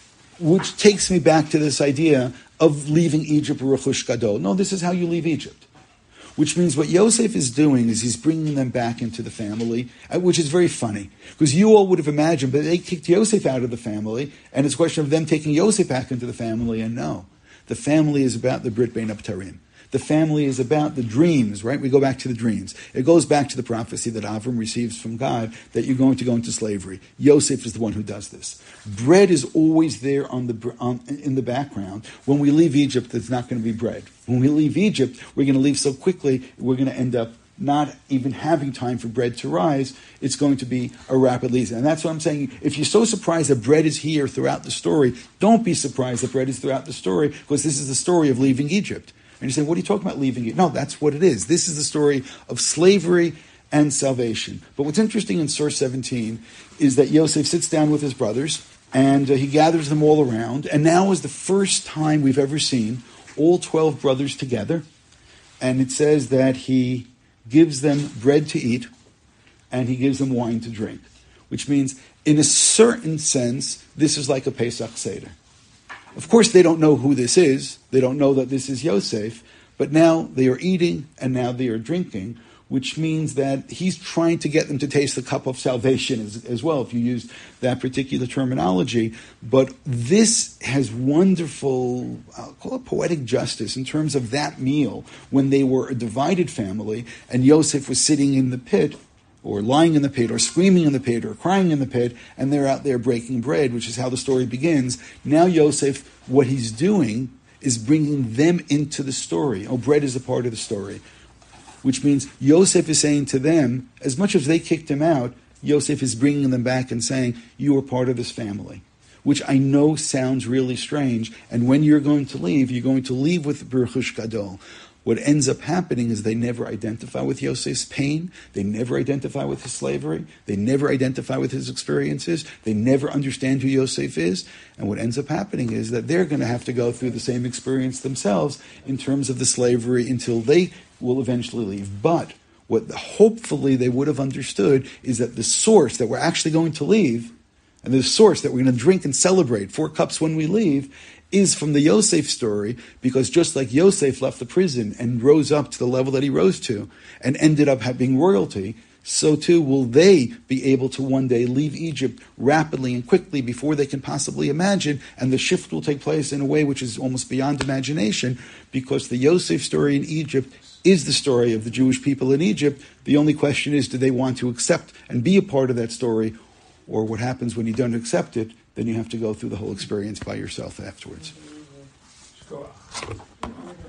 Which takes me back to this idea of leaving Egypt, Ruchush Gadol. No, this is how you leave Egypt. Which means what Yosef is doing is he's bringing them back into the family, which is very funny. Because you all would have imagined, but they kicked Yosef out of the family, and it's a question of them taking Yosef back into the family, and no. The family is about the Brit Bein Abtarim. The family is about the dreams, right? We go back to the dreams. It goes back to the prophecy that Avram receives from God that you're going to go into slavery. Yosef is the one who does this. Bread is always there on the on, in the background. When we leave Egypt, there's not going to be bread. When we leave Egypt, we're going to leave so quickly, we're going to end up not even having time for bread to rise. It's going to be a rapid leave. And that's what I'm saying. If you're so surprised that bread is here throughout the story, don't be surprised that bread is throughout the story, because this is the story of leaving Egypt. And you say, what are you talking about leaving it? No, that's what it is. This is the story of slavery and salvation. But what's interesting in source seventeen is that Yosef sits down with his brothers, and uh, he gathers them all around. And now is the first time we've ever seen all twelve brothers together. And it says that he gives them bread to eat, and he gives them wine to drink. Which means, in a certain sense, this is like a Pesach Seder. Of course, they don't know who this is. They don't know that this is Yosef. But now they are eating and now they are drinking, which means that he's trying to get them to taste the cup of salvation as, as well, if you use that particular terminology. But this has wonderful, I'll call it poetic justice in terms of that meal when they were a divided family and Yosef was sitting in the pit, or lying in the pit, or screaming in the pit, or crying in the pit, and they're out there breaking bread, which is how the story begins. Now Yosef, what he's doing is bringing them into the story. Oh, bread is a part of the story. Which means Yosef is saying to them, as much as they kicked him out, Yosef is bringing them back and saying, you are part of this family. Which I know sounds really strange, and when you're going to leave, you're going to leave with Ruchush Gadol. What ends up happening is they never identify with Yosef's pain. They never identify with his slavery. They never identify with his experiences. They never understand who Yosef is. And what ends up happening is that they're going to have to go through the same experience themselves in terms of the slavery until they will eventually leave. But what hopefully they would have understood is that the source that we're actually going to leave, and the source that we're going to drink and celebrate four cups when we leave, is from the Yosef story, because just like Yosef left the prison and rose up to the level that he rose to and ended up having royalty, so too will they be able to one day leave Egypt rapidly and quickly before they can possibly imagine, and the shift will take place in a way which is almost beyond imagination, because the Yosef story in Egypt is the story of the Jewish people in Egypt. The only question is, do they want to accept and be a part of that story, or what happens when you don't accept it? Then you have to go through the whole experience by yourself afterwards. Let's go out.